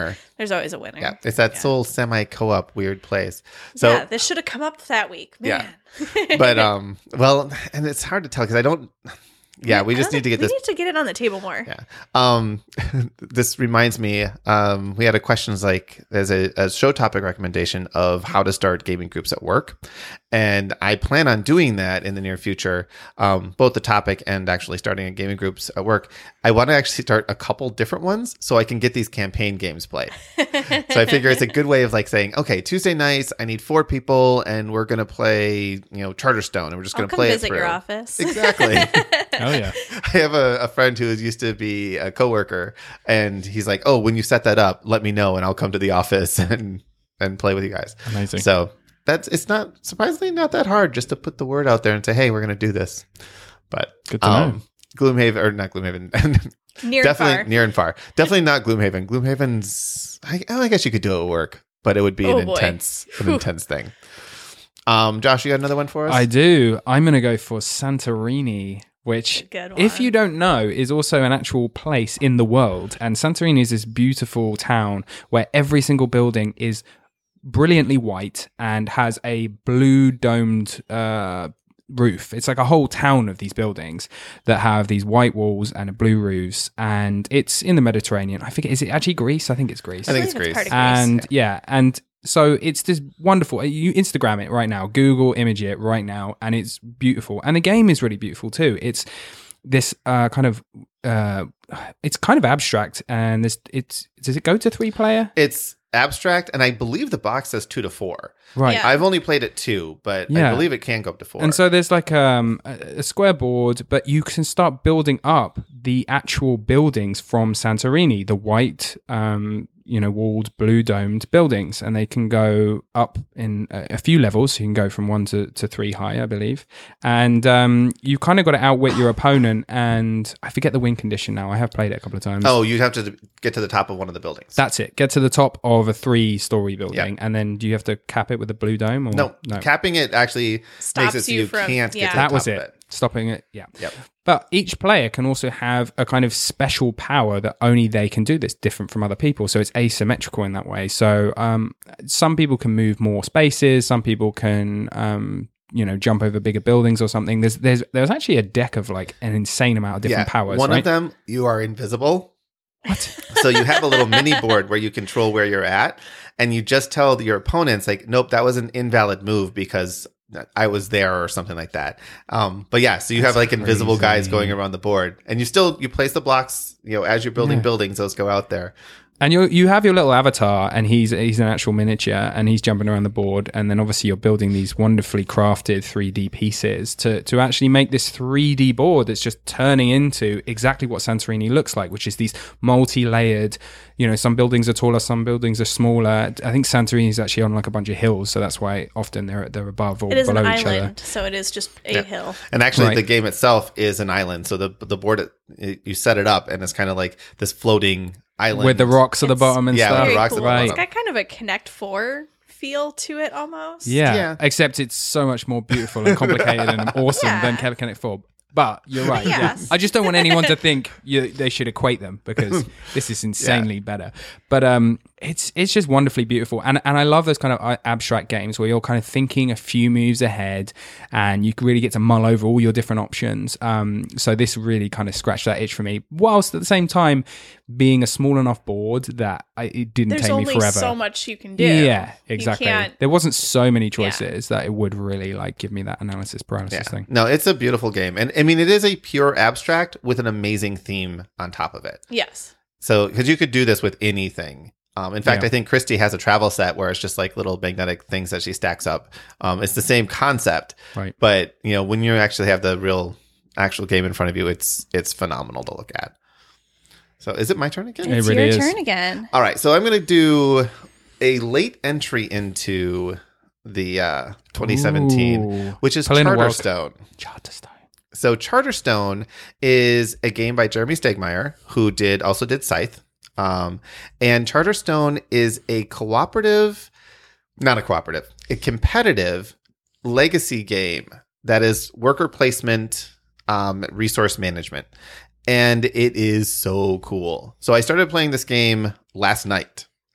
Speaker 3: There's always a winner.
Speaker 2: Yeah, it's that
Speaker 3: Yeah.
Speaker 2: soul semi co-op weird place. So
Speaker 3: yeah, this should have come up that week. Man.
Speaker 2: Yeah. but um, well, and it's hard to tell because I don't. Yeah, we
Speaker 3: I
Speaker 2: just
Speaker 3: don't
Speaker 2: need to
Speaker 3: think-
Speaker 2: get this.
Speaker 3: We need to get it on the table more.
Speaker 2: Yeah. Um, this reminds me, um, we had a questions like there's a, a show topic recommendation of how to start gaming groups at work. And I plan on doing that in the near future, um, both the topic and actually starting a gaming groups at work. I want to actually start a couple different ones so I can get these campaign games played. So I figure it's a good way of like saying, okay, Tuesday nights, I need four people and we're going to play, you know, Charterstone and we're just
Speaker 3: I'll
Speaker 2: going to
Speaker 3: come
Speaker 2: play it
Speaker 3: visit
Speaker 2: through.
Speaker 3: your office.
Speaker 2: Exactly.
Speaker 1: Oh yeah.
Speaker 2: I have a, a friend who used to be a coworker, and he's like, "Oh, when you set that up, let me know, and I'll come to the office and and play with you guys."
Speaker 1: Amazing.
Speaker 2: So that's it's not surprisingly not that hard just to put the word out there and say, "Hey, we're going to do this." But
Speaker 1: Good to know.
Speaker 2: Gloomhaven or not Gloomhaven,
Speaker 3: Near and
Speaker 2: definitely
Speaker 3: far.
Speaker 2: near and far. Definitely not Gloomhaven. Gloomhaven's I, I guess you could do it at work, but it would be
Speaker 3: Oh,
Speaker 2: an
Speaker 3: boy.
Speaker 2: intense an
Speaker 3: Whew.
Speaker 2: intense thing. Um, Josh, you got another one for us?
Speaker 1: I do. I'm going to go for Santorini, which,
Speaker 3: Good
Speaker 1: if
Speaker 3: one.
Speaker 1: you don't know, is also an actual place in the world. And Santorini is this beautiful town where every single building is brilliantly white and has a blue domed uh, roof. It's like a whole town of these buildings that have these white walls and blue roofs. And it's in the Mediterranean. I forget, is it actually Greece? I think it's Greece.
Speaker 2: I think
Speaker 3: I
Speaker 2: it's
Speaker 3: believe
Speaker 2: Greece.
Speaker 3: it's part of Greece.
Speaker 1: And yeah, and so it's this wonderful. You Instagram it right now, Google image it right now, and it's beautiful. And the game is really beautiful too. It's this uh, kind of uh, it's kind of abstract, and this it's does it go to three player?
Speaker 2: It's abstract, and I believe the box says two to four.
Speaker 1: Right.
Speaker 3: Yeah.
Speaker 2: I've only played it two, but I
Speaker 1: Yeah.
Speaker 2: believe it can go up to four.
Speaker 1: And so there's like um, a a square board, but you can start building up the actual buildings from Santorini, the white, um, you know, walled, blue domed buildings, and they can go up in a, a few levels. So you can go from one to, to three high, I believe. And um, you kind of got to outwit your opponent. And I forget the win condition now. I have played it a couple of times.
Speaker 2: oh, you have to get to the top of one of the buildings.
Speaker 1: That's it. Get to the top of a three-story building,
Speaker 2: Yeah.
Speaker 1: and then do you have to cap it with a blue dome? Or
Speaker 2: no,
Speaker 1: no.
Speaker 2: capping it actually
Speaker 3: Stops
Speaker 2: makes it so
Speaker 3: you
Speaker 2: you
Speaker 3: from-
Speaker 2: can't
Speaker 3: yeah.
Speaker 2: get to
Speaker 1: That
Speaker 2: the
Speaker 1: was
Speaker 2: top
Speaker 1: it.
Speaker 2: of it.
Speaker 1: Stopping it. Yeah.
Speaker 2: Yep.
Speaker 1: But each player can also have a kind of special power that only they can do that's different from other people. So it's asymmetrical in that way. So um, some people can move more spaces. Some people can, um, you know, jump over bigger buildings or something. There's there's there's actually a deck of like an insane amount of different
Speaker 2: Yeah.
Speaker 1: powers.
Speaker 2: One
Speaker 1: right?
Speaker 2: of them, you are invisible. What? So you have a little mini board where you control where you're at, and you just tell your opponents like, "Nope, that was an invalid move because I was there," or something like that. Um, but yeah, so you have like invisible guys
Speaker 1: crazy.
Speaker 2: going around the board, and you still you place the blocks. You know, as you're building
Speaker 1: Yeah.
Speaker 2: buildings, those go out there.
Speaker 1: And you you have your little avatar, and he's he's an actual miniature, and he's jumping around the board. And then obviously you're building these wonderfully crafted three D pieces to to actually make this three D board that's just turning into exactly what Santorini looks like, which is these multi-layered. You know, some buildings are taller, some buildings are smaller. I think Santorini is actually on like a bunch of hills, so that's why often they're they're above or
Speaker 3: It is an
Speaker 1: below each other.
Speaker 3: island, so it is just a
Speaker 2: Yeah.
Speaker 3: hill.
Speaker 2: And actually,
Speaker 1: Right.
Speaker 2: the game itself is an island. So the the board it, you set it up, and it's kind of like this floating island
Speaker 1: With the rocks at the
Speaker 3: It's
Speaker 1: bottom and
Speaker 2: yeah, with
Speaker 1: stuff.
Speaker 2: the
Speaker 3: Very
Speaker 2: rocks at
Speaker 3: cool.
Speaker 2: the
Speaker 1: Right.
Speaker 3: It's got kind of a Connect Four feel to it almost.
Speaker 1: Yeah,
Speaker 2: Yeah.
Speaker 1: except it's so much more beautiful and complicated and awesome
Speaker 3: Yeah.
Speaker 1: than Kevin Connect four. But you're right. Yeah.
Speaker 3: Yes.
Speaker 1: I just don't want anyone to think you, they should equate them because this is insanely better. But um, it's it's just wonderfully beautiful, and and I love those kind of uh, abstract games where you're kind of thinking a few moves ahead, and you really get to mull over all your different options. Um, so this really kind of scratched that itch for me, whilst at the same time being a small enough board that I, it didn't
Speaker 3: There's
Speaker 1: take me
Speaker 3: only
Speaker 1: forever.
Speaker 3: so much you can do.
Speaker 1: Yeah,
Speaker 3: You
Speaker 1: exactly.
Speaker 3: can't-
Speaker 1: There wasn't so many choices that it would really like give me that analysis paralysis
Speaker 2: Yeah.
Speaker 1: thing.
Speaker 2: No, it's a beautiful game. And I mean, it is a pure abstract with an amazing theme on top of it.
Speaker 3: Yes.
Speaker 2: So, because you could do this with anything. Um, in fact,
Speaker 1: Yeah.
Speaker 2: I think Christy has a travel set where it's just like little magnetic things that she stacks up. Um, it's the same concept,
Speaker 1: Right.
Speaker 2: but you know, when you actually have the real actual game in front of you, it's it's phenomenal to look at. So, is it my turn again?
Speaker 1: It
Speaker 3: It's
Speaker 1: really
Speaker 3: your
Speaker 1: is.
Speaker 3: turn again.
Speaker 2: All right, so I'm going to do a late entry into the uh, twenty seventeen,
Speaker 1: Ooh.
Speaker 2: which is
Speaker 1: Paulina Wilk.
Speaker 2: Charterstone.
Speaker 1: Charterstone.
Speaker 2: So Charterstone is a game by Jeremy Stegmaier, who did also did Scythe. Um, and Charterstone is a cooperative, not a cooperative, a competitive legacy game that is worker placement, um, resource management. And it is so cool. So I started playing this game last night.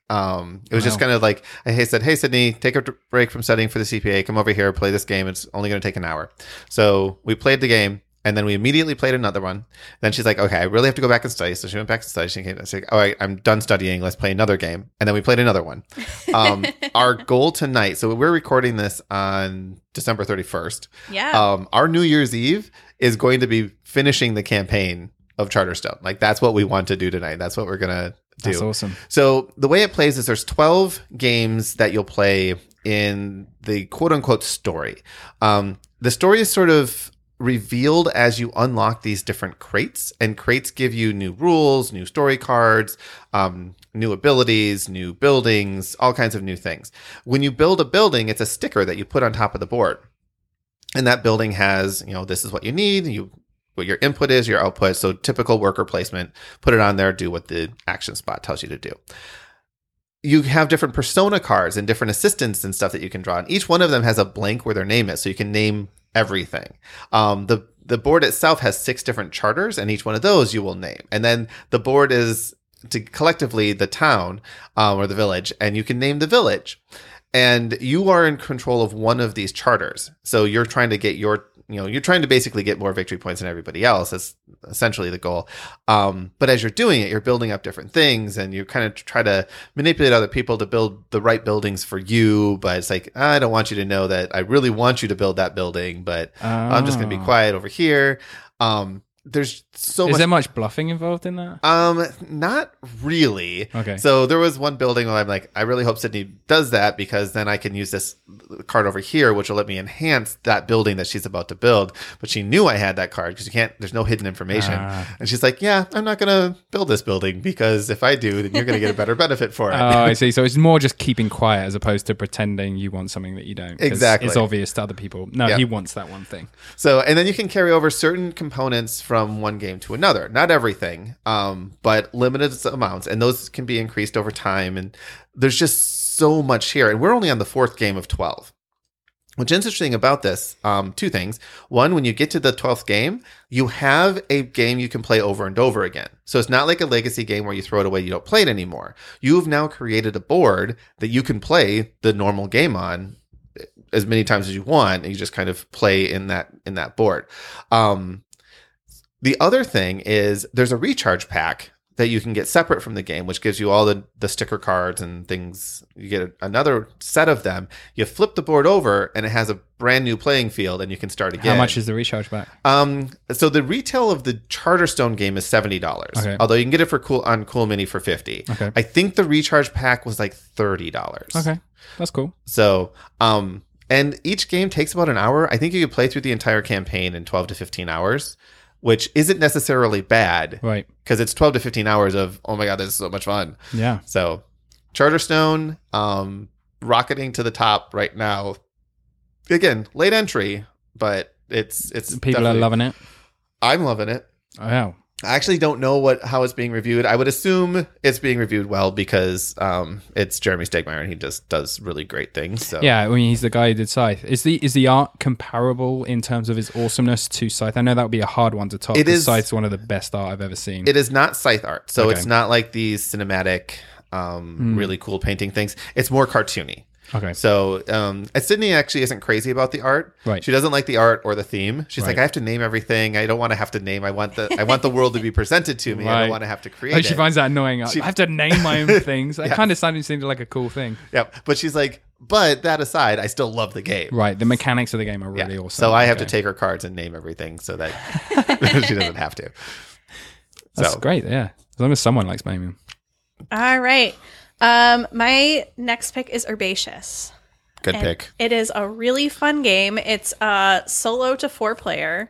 Speaker 2: Um, it was
Speaker 1: Wow.
Speaker 2: just kind of like, I said, hey, Sydney, take a break from studying for the C P A. Come over here, play this game. It's only going to take an hour. So we played the game. And then we immediately played another one. Then she's like, okay, I really have to go back and study. So she went back to study. She came, she's like, all right, I'm done studying. Let's play another game. And then we played another one. Um, our goal tonight, so we're recording this on December thirty-first.
Speaker 3: Yeah.
Speaker 2: Um, our New Year's Eve is going to be finishing the campaign of Charterstone. Like, that's what we want to do tonight. That's what we're going to do.
Speaker 1: That's awesome.
Speaker 2: So the way it plays is there's twelve games that you'll play in the quote unquote story. Um, the story is sort of revealed as you unlock these different crates, and crates give you new rules, new story cards, um, new abilities, new buildings, all kinds of new things. When you build a building, it's a sticker that you put on top of the board. And that building has, you know, this is what you need, you what your input is, your output. So typical worker placement, put it on there, do what the action spot tells you to do. You have different persona cards and different assistants and stuff that you can draw. And each one of them has a blank where their name is. So you can name everything. Um, the, the board itself has six different charters, and each one of those you will name. And then the board is to collectively the town um, or the village, and you can name the village. And you are in control of one of these charters. So you're trying to get your, you know, you're trying to basically get more victory points than everybody else. That's essentially the goal. Um, but as you're doing it, you're building up different things, and you kind of try to manipulate other people to build the right buildings for you. But it's like, I don't want you to know that I really want you to build that building, but I'm just going to be
Speaker 1: Oh.
Speaker 2: quiet over here. Um, there's so
Speaker 1: Is
Speaker 2: much.
Speaker 1: there much bluffing involved in that?
Speaker 2: Um, not really.
Speaker 1: Okay.
Speaker 2: So there was one building where I'm like, I really hope Sydney does that, because then I can use this card over here, which will let me enhance that building that she's about to build. But she knew I had that card because you can't, there's no hidden information.
Speaker 1: Ah.
Speaker 2: And she's like, yeah, I'm not going to build this building, because if I do, then you're going to get a better benefit for it.
Speaker 1: Oh, I see. So it's more just keeping quiet as opposed to pretending you want something that you don't. 'Cause
Speaker 2: Exactly.
Speaker 1: It's obvious to other people. No,
Speaker 2: Yeah.
Speaker 1: he wants that one thing.
Speaker 2: So, and then you can carry over certain components from one game to another. Not everything, um, but limited amounts. And those can be increased over time. And there's just so much here. And we're only on the fourth game of twelve. What's interesting about this, um, two things. One, when you get to the twelfth game, you have a game you can play over and over again. So it's not like a legacy game where you throw it away, you don't play it anymore. You've now created a board that you can play the normal game on as many times as you want, and you just kind of play in that in that board. Um, the other thing is there's a recharge pack that you can get separate from the game, which gives you all the, the sticker cards and things. You get another set of them. You flip the board over, and it has a brand new playing field, and you can start again.
Speaker 1: How much is the recharge back?
Speaker 2: Um, so the retail of the Charterstone game is seventy dollars.
Speaker 1: Okay.
Speaker 2: Although you can get it for cool on Cool Mini for fifty.
Speaker 1: Okay.
Speaker 2: I think the recharge pack was like thirty dollars.
Speaker 1: Okay. That's cool.
Speaker 2: So, um, and each game takes about an hour. I think you could play through the entire campaign in twelve to fifteen hours, which isn't necessarily bad,
Speaker 1: Right.
Speaker 2: because it's twelve to fifteen hours of, oh my God, this is so much fun.
Speaker 1: Yeah.
Speaker 2: So Charterstone, um, rocketing to the top right now. Again, late entry, but it's, it's
Speaker 1: People are
Speaker 2: definitely-
Speaker 1: loving it.
Speaker 2: I'm loving it.
Speaker 1: Wow.
Speaker 2: I actually don't know what how it's being reviewed. I would assume it's being reviewed well, because um, it's Jeremy Stegmaier, and he just does really great things. So
Speaker 1: Yeah, I mean, he's the guy who did Scythe. Is the is the art comparable in terms of its awesomeness to Scythe? I know that would be a hard one to top.
Speaker 2: It
Speaker 1: 'cause
Speaker 2: is-
Speaker 1: Scythe's one of the best art I've ever seen.
Speaker 2: it is not scythe art, so
Speaker 1: Okay.
Speaker 2: it's not like these cinematic, um,
Speaker 1: Mm.
Speaker 2: really cool painting things. It's more cartoony.
Speaker 1: okay.
Speaker 2: So um, and Sydney actually isn't crazy about the art.
Speaker 1: Right.
Speaker 2: She doesn't like the art or the theme. She's
Speaker 1: Right.
Speaker 2: like, I have to name everything. I don't want to have to name. I want the I want the world to be presented to me. I
Speaker 1: Right.
Speaker 2: don't want to have to create
Speaker 1: Oh,
Speaker 2: it.
Speaker 1: she finds that annoying. I
Speaker 2: She-
Speaker 1: have to name my own things. That
Speaker 2: Yeah.
Speaker 1: kind of sounded seemed like a cool thing.
Speaker 2: Yeah, but she's like, but that aside, I still love the game.
Speaker 1: Right. The mechanics of the game are really
Speaker 2: Yeah.
Speaker 1: awesome.
Speaker 2: So I have to
Speaker 1: Okay.
Speaker 2: take her cards and name everything so that she doesn't have to.
Speaker 1: That's
Speaker 2: So
Speaker 1: great. Yeah. As long as someone likes naming.
Speaker 3: All right. Um, my next pick is Herbaceous.
Speaker 2: good
Speaker 3: And
Speaker 2: pick.
Speaker 3: It is a really fun game. It's uh solo to four player.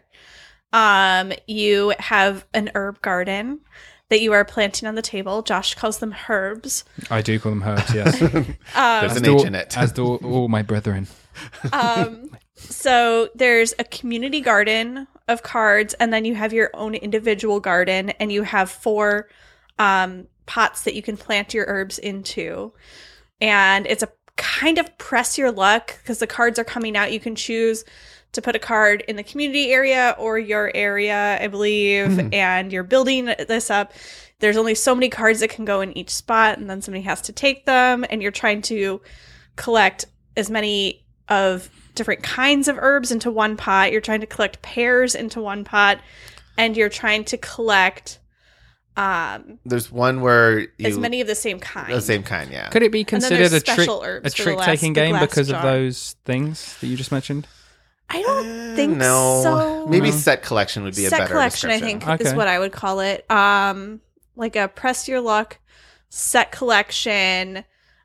Speaker 3: Um, you have an herb garden that you are planting on the table. Josh calls them herbs.
Speaker 1: I do call them herbs, yes.
Speaker 2: There's
Speaker 1: as
Speaker 2: an
Speaker 1: do,
Speaker 2: H in it.
Speaker 1: as do all my brethren.
Speaker 3: Um, so there's a community garden of cards, and then you have your own individual garden, and you have four um, pots that you can plant your herbs into. And it's a kind of press your luck, because the cards are coming out. You can choose to put a card in the community area or your area, I believe, mm-hmm. and you're building this up. There's only so many cards that can go in each spot, and then somebody has to take them, and you're trying to collect as many of different kinds of herbs into one pot. You're trying to collect pears into one pot, and you're trying to collect um
Speaker 2: there's one where you,
Speaker 3: as many of the same kind.
Speaker 2: The same kind, yeah.
Speaker 1: Could it be considered a trick a
Speaker 3: trick
Speaker 1: trick taking game because
Speaker 3: jar.
Speaker 1: of those things that you just mentioned?
Speaker 3: I don't
Speaker 2: uh,
Speaker 3: think
Speaker 2: no.
Speaker 3: so.
Speaker 2: Maybe
Speaker 1: No.
Speaker 2: set collection would be
Speaker 3: set
Speaker 2: a better
Speaker 3: collection, I
Speaker 2: description.
Speaker 3: think, is
Speaker 1: Okay.
Speaker 3: what I would call it. Um, like a press your luck set collection.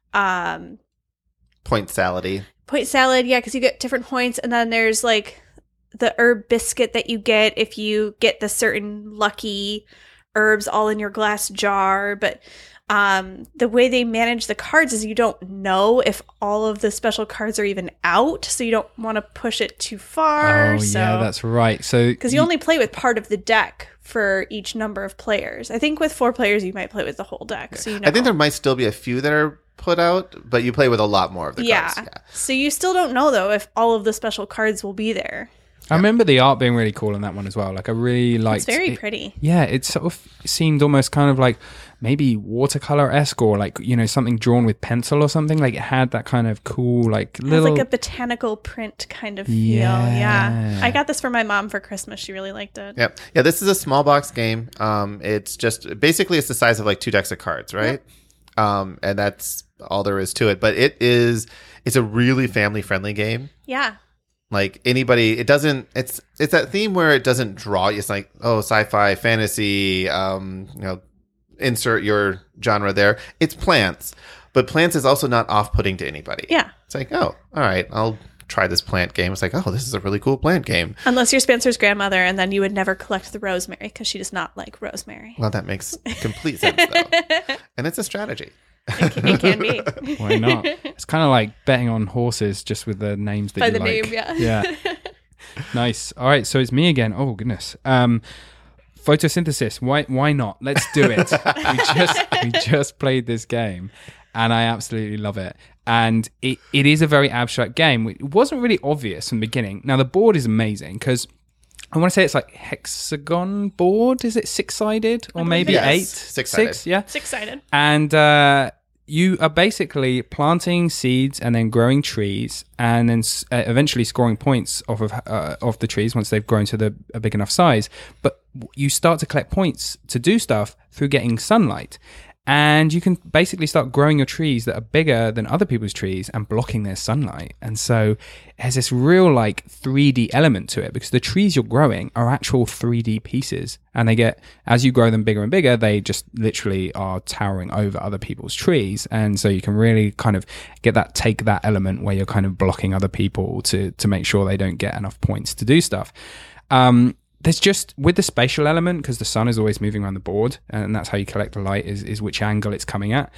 Speaker 3: Um,
Speaker 2: Point salady.
Speaker 3: point salad, yeah, because you get different points, and then there's like the herb biscuit that you get if you get the certain lucky herbs all in your glass jar. But um, the way they manage the cards is you don't know if all of the special cards are even out, so you don't want to push it too far.
Speaker 1: Oh
Speaker 3: so.
Speaker 1: yeah, that's right. So
Speaker 3: Because you only play with part of the deck for each number of players. I think with four players, you might play with the whole deck. So you know.
Speaker 2: I think there might still be a few that are put out, but you play with a lot more of the
Speaker 3: yeah.
Speaker 2: cards. Yeah.
Speaker 3: So you still don't know, though, if all of the special cards will be there.
Speaker 1: I remember the art being really cool in that one as well. Like I really liked.
Speaker 3: It's very
Speaker 1: it.
Speaker 3: pretty.
Speaker 1: Yeah, it sort of seemed almost kind of like maybe watercolor-esque or like, you know, something drawn with pencil or something. Like it had that kind of cool, like
Speaker 3: It
Speaker 1: little.
Speaker 3: has like a botanical print kind of feel.
Speaker 1: Yeah.
Speaker 3: Yeah. I got this for my mom for Christmas. She really liked it.
Speaker 2: Yep. Yeah, this is a small box game. Um, it's just basically it's the size of like two decks of cards, right? Yep. Um, and that's all there is to it. But it is it's a really family friendly game.
Speaker 3: Yeah.
Speaker 2: Like anybody, it doesn't. It's it's that theme where it doesn't draw you. It's like oh, sci-fi, fantasy. Um, you know, insert your genre there. It's plants, but plants is also not off-putting to anybody.
Speaker 3: Yeah.
Speaker 2: It's like oh, all right, I'll try this plant game. It's like oh, this is a really cool plant game.
Speaker 3: Unless you're Spencer's grandmother, and then you would never collect the rosemary because she does not like rosemary.
Speaker 2: Well, that makes complete sense though, and it's a strategy.
Speaker 3: It can, it can be.
Speaker 1: Why not? It's kind of like betting on horses just with the names that
Speaker 3: By
Speaker 1: you
Speaker 3: the
Speaker 1: like.
Speaker 3: name, yeah.
Speaker 1: Yeah. Nice. All right, so it's me again. Oh goodness. Um, photosynthesis. Why? Why not? Let's do it. we just we just played this game, and I absolutely love it. And it, it is a very abstract game. It wasn't really obvious from the beginning. Now the board is amazing because I want to say it's like hexagon board. Is it six sided or maybe
Speaker 2: yes.
Speaker 1: eight?
Speaker 2: Six-sided.
Speaker 1: Six. Yeah.
Speaker 3: Six-sided.
Speaker 1: And uh, you are basically planting seeds and then growing trees, and then uh, eventually scoring points off of uh, off the trees once they've grown to the a big enough size. But you start to collect points to do stuff through getting sunlight. And you can basically start growing your trees that are bigger than other people's trees and blocking their sunlight. And so it has this real like three D element to it because the trees you're growing are actual three D pieces. And they get, as you grow them bigger and bigger, they just literally are towering over other people's trees. And so you can really kind of get that, take that element where you're kind of blocking other people to, to make sure they don't get enough points to do stuff. Um, There's just, with the spatial element, because the sun is always moving around the board, and that's how you collect the light, is, is which angle it's coming at.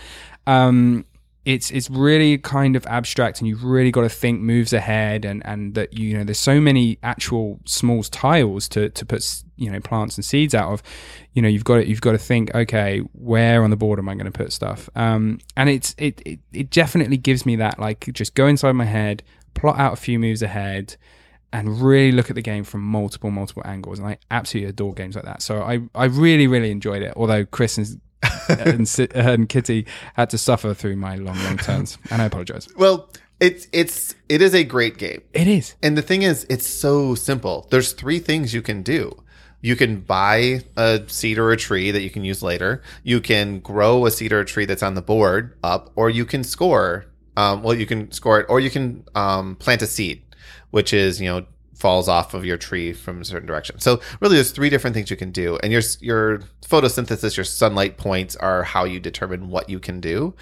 Speaker 1: Um, it's it's really kind of abstract, and you've really got to think moves ahead, and, and that, you know, there's so many actual small tiles to, to put, you know, plants and seeds out of. You know, you've got to, you've got to think, okay, where on the board am I going to put stuff? Um, and it's it, it it definitely gives me that, like, just go inside my head, plot out a few moves ahead, and really look at the game from multiple, multiple angles. And I absolutely adore games like that. So I, I really, really enjoyed it. Although Chris and, and, and Kitty had to suffer through my long, long turns. And I apologize.
Speaker 2: Well, it's it's it is a great game.
Speaker 1: It is.
Speaker 2: And the thing is, it's so simple. There's three things you can do. You can buy a seed or a tree that you can use later. You can grow a seed or a tree that's on the board up, or you can score. Um, well, you can score it, or you can um, plant a seed, which is, you know, falls off of your tree from a certain direction. So really there's three different things you can do. And your your photosynthesis, your sunlight points are how you determine what you can do.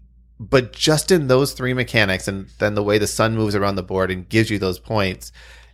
Speaker 2: But just in those three mechanics, and then the way the sun moves around the board and gives you those points,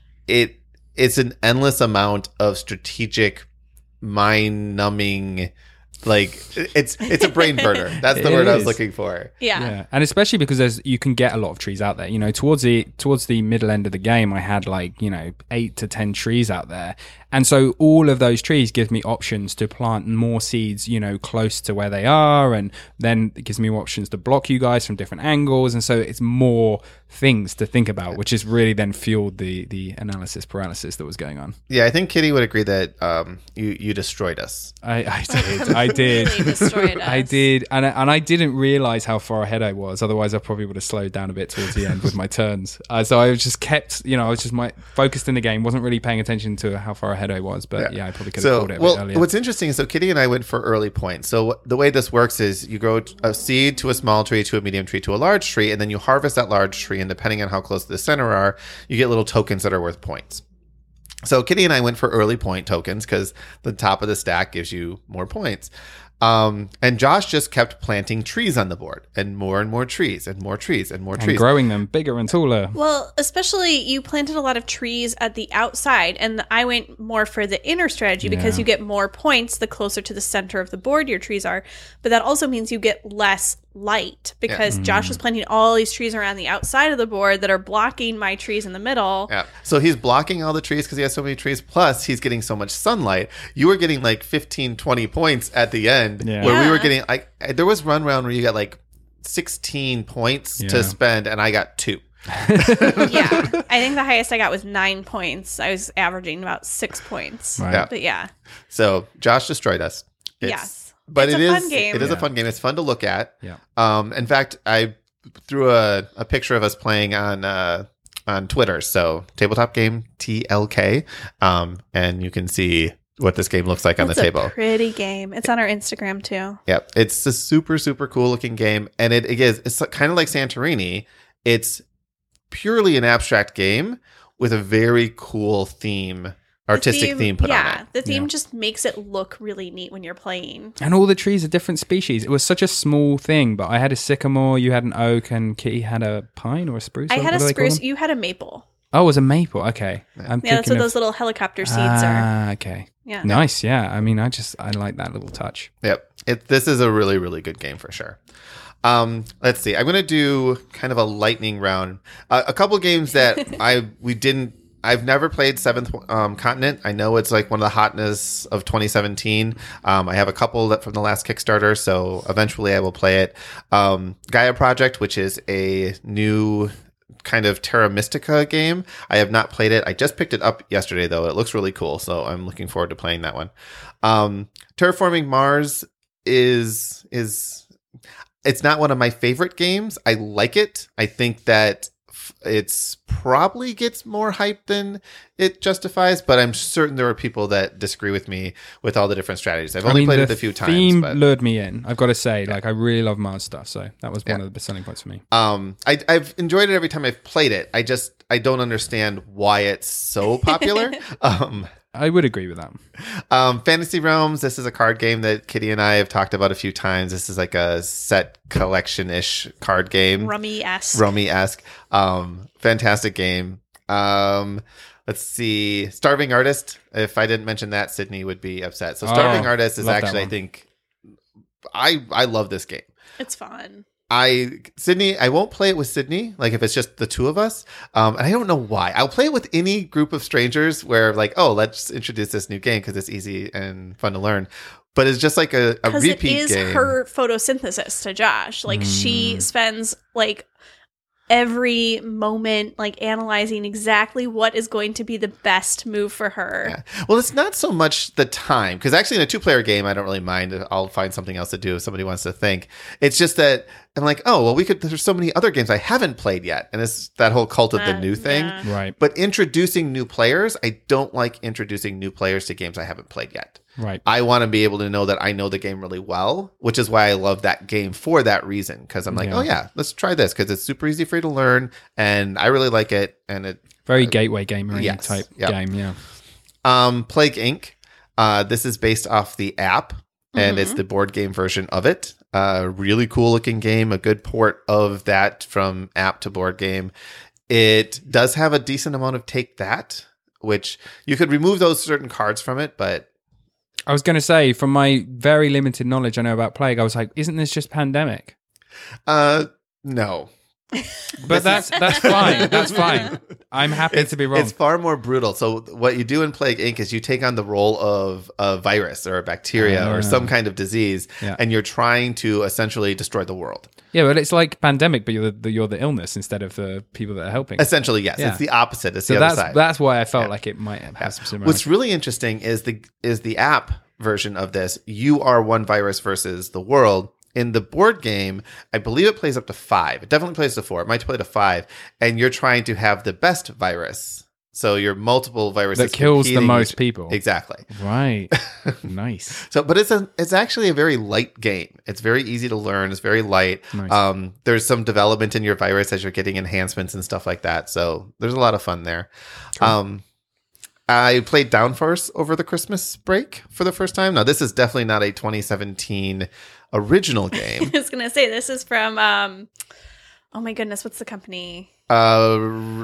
Speaker 2: it it's an endless amount of strategic, mind-numbing Like it's it's a brain burner. That's the
Speaker 1: It
Speaker 2: word I was
Speaker 1: is.
Speaker 2: looking for.
Speaker 3: Yeah.
Speaker 1: Yeah, and especially because there's you can get a lot of trees out there. You know, towards the towards the middle end of the game, I had like you know eight to ten trees out there, and so all of those trees give me options to plant more seeds. You know, close to where they are, and then it gives me options to block you guys from different angles, and so it's more things to think about, which has really then fueled the the analysis paralysis that was going on.
Speaker 2: Yeah, I think Kitty would agree that um, you you destroyed us.
Speaker 1: I, I did, I did.
Speaker 3: Really destroyed us.
Speaker 1: I did, and I, and I didn't realize how far ahead I was. Otherwise, I probably would have slowed down a bit towards the end with my turns. Uh, so I just kept, you know, I was just my focused in the game, wasn't really paying attention to how far ahead I was. But yeah, I probably could have
Speaker 2: So,
Speaker 1: called it a
Speaker 2: well,
Speaker 1: bit earlier.
Speaker 2: what's interesting is so Kitty and I went for early points. So wh- the way this works is you grow a seed to a small tree, to a medium tree, to a large tree, and then you harvest that large tree. And depending on how close to the center are, you get little tokens that are worth points. So Kitty and I went for early point tokens because the top of the stack gives you more points. Um, and Josh just kept planting trees on the board, and more and more trees, and more trees, and more
Speaker 1: and
Speaker 2: trees.
Speaker 1: growing them bigger and taller.
Speaker 3: Well, especially you planted a lot of trees at the outside, and I went more for the inner strategy because
Speaker 1: Yeah.
Speaker 3: you get more points the closer to the center of the board your trees are. But that also means you get less light because Josh was planting all these trees around the outside of the board that are blocking my trees in the middle.
Speaker 2: Yeah. So he's blocking all the trees because he has so many trees. Plus, he's getting so much sunlight. You were getting like fifteen, twenty points at the end
Speaker 1: Yeah.
Speaker 2: where we
Speaker 3: Yeah.
Speaker 2: were getting like, there was run round where you got like sixteen points
Speaker 1: Yeah.
Speaker 2: to spend, and I got two.
Speaker 3: Yeah. I think the highest I got was nine points. I was averaging about six points.
Speaker 1: Right.
Speaker 2: Yeah.
Speaker 3: But yeah.
Speaker 2: So Josh destroyed us. It's-
Speaker 3: Yes.
Speaker 2: But
Speaker 3: It's
Speaker 2: it
Speaker 3: a
Speaker 2: is
Speaker 3: fun game.
Speaker 2: It is a
Speaker 1: Yeah.
Speaker 2: fun game. It's fun to look at.
Speaker 1: Yeah.
Speaker 2: Um, in fact, I threw a, a picture of us playing on uh, on Twitter. So tabletop game T L K, um, and you can see what this game looks like on
Speaker 3: It's
Speaker 2: the
Speaker 3: a
Speaker 2: table.
Speaker 3: pretty game. It's on our Instagram too.
Speaker 2: Yeah, it's a super super cool looking game, and it, it is it's kind of like Santorini. It's purely an abstract game with a very cool theme, artistic
Speaker 3: The
Speaker 2: theme, put
Speaker 3: yeah,
Speaker 2: on it.
Speaker 3: the theme
Speaker 1: Yeah.
Speaker 3: just makes it look really neat when you're playing.
Speaker 1: And all the trees are different species. It was such a small thing, but I had a sycamore, you had an oak, and Kitty had a pine or a spruce.
Speaker 3: I
Speaker 1: What-
Speaker 3: had
Speaker 1: what
Speaker 3: a
Speaker 1: do they call
Speaker 3: spruce.
Speaker 1: them?
Speaker 3: You had a maple.
Speaker 1: Oh, it was a maple. Okay. I'm
Speaker 3: Yeah, that's
Speaker 1: thinking
Speaker 3: what
Speaker 1: of-
Speaker 3: those little helicopter seeds are.
Speaker 1: Ah, okay.
Speaker 3: Yeah.
Speaker 1: Nice. Yeah. I mean, I just I like that little touch.
Speaker 2: Yep. It, this is a really, really good game for sure. Um, let's see. I'm going to do kind of a lightning round. Uh, a couple games that I we didn't. I've never played Seventh um, Continent. I know it's like one of the hotness of twenty seventeen. Um, I have a couple that from the last Kickstarter, so eventually I will play it. Um, Gaia Project, which is a new kind of Terra Mystica game. I have not played it. I just picked it up yesterday, though. It looks really cool, so I'm looking forward to playing that one. Um, Terraforming Mars is is it's not one of my favorite games. I like it. I think that f- it's probably gets more hype than it justifies, but I'm certain there are people that disagree with me with all the different strategies. I've
Speaker 1: I
Speaker 2: only
Speaker 1: mean,
Speaker 2: played
Speaker 1: the
Speaker 2: it a few times,
Speaker 1: theme
Speaker 2: but
Speaker 1: lured me in. I've got to say, like, I really love Mars stuff, so that was one
Speaker 2: Yeah.
Speaker 1: of the selling points for me.
Speaker 2: um, I, I've enjoyed it every time I've played it. I just I don't understand why it's so popular. um,
Speaker 1: I would agree with that.
Speaker 2: Um, Fantasy Realms, this is a card game that Kitty and I have talked about a few times. This is like a set collection-ish card game.
Speaker 3: Rummy esque.
Speaker 2: Rummy-esque. Um, fantastic game. Um, let's see. Starving Artist. If I didn't mention that, Sydney would be upset. So Starving
Speaker 1: Oh,
Speaker 2: Artist is
Speaker 1: love that
Speaker 2: actually, I
Speaker 1: one.
Speaker 2: think, I I love this game.
Speaker 3: It's fun.
Speaker 2: I Sydney, I won't play it with Sydney, like if it's just the two of us. Um, and I don't know why. I'll play it with any group of strangers where like, oh, let's introduce this new game because it's easy and fun to learn. But it's just like a, a
Speaker 3: Because it
Speaker 2: repeat
Speaker 3: is
Speaker 2: game.
Speaker 3: her photosynthesis to Josh. Like she
Speaker 1: Mm.
Speaker 3: spends like every moment like analyzing exactly what is going to be the best move for her.
Speaker 2: Yeah. Well, it's not so much the time because actually in a two-player game, I don't really mind. I'll find something else to do if somebody wants to think. It's just that I'm like, oh, well, we could. There's so many other games I haven't played yet, and it's that whole cult of the
Speaker 3: Uh,
Speaker 2: new thing.
Speaker 3: yeah.
Speaker 1: Right.
Speaker 2: But introducing new players, I don't like introducing new players to games I haven't played yet.
Speaker 1: Right.
Speaker 2: I want to be able to know that I know the game really well, which is why I love that game for that reason. Because I'm like,
Speaker 1: Yeah.
Speaker 2: oh yeah, let's try this because it's super easy for you to learn, and I really like it. And it
Speaker 1: Very gateway gamer
Speaker 2: yes,
Speaker 1: type
Speaker 2: yep.
Speaker 1: game, yeah.
Speaker 2: Um, Plague Incorporated. Uh, this is based off the app, and
Speaker 3: Mhm.
Speaker 2: it's the board game version of it. Uh, really cool looking game. A good port of that from app to board game. It does have a decent amount of take that, which you could remove those certain cards from it, but
Speaker 1: I was going to say, from my very limited knowledge I know about Plague, I was like, isn't this just Pandemic?
Speaker 2: Uh, no.
Speaker 1: But that's that's fine. That's fine. I'm happy
Speaker 2: It's,
Speaker 1: to be wrong.
Speaker 2: it's far more brutal. So what you do in Plague Incorporated is you take on the role of a virus or a bacteria
Speaker 1: Ah.
Speaker 2: or some kind of disease,
Speaker 1: Yeah.
Speaker 2: and you're trying to essentially destroy the world.
Speaker 1: Yeah, but it's like Pandemic, but you're the, you're the illness instead of the people that are helping.
Speaker 2: Essentially, yes.
Speaker 1: Yeah.
Speaker 2: It's the opposite. It's
Speaker 1: So
Speaker 2: the
Speaker 1: that's
Speaker 2: other side.
Speaker 1: that's why I felt
Speaker 2: Yeah.
Speaker 1: like it might have some similarities.
Speaker 2: What's really interesting is the is the app version of this. You are one virus versus the world. In the board game, I believe it plays up to five. It definitely plays to four. It might play to five. And you're trying to have the best virus. So you're multiple viruses
Speaker 1: that kills the
Speaker 2: competing
Speaker 1: most
Speaker 2: each-
Speaker 1: people.
Speaker 2: Exactly.
Speaker 1: Right. Nice.
Speaker 2: So, but it's a it's actually a very light game. It's very easy to learn. It's very light.
Speaker 1: Nice.
Speaker 2: Um, there's some development in your virus as you're getting enhancements and stuff like that. So there's a lot of fun there. Um, I played Downforce over the Christmas break for the first time. Now, this is definitely not a twenty seventeen original game.
Speaker 3: I was gonna say this is from. Um, oh my goodness, what's the company?
Speaker 2: uh,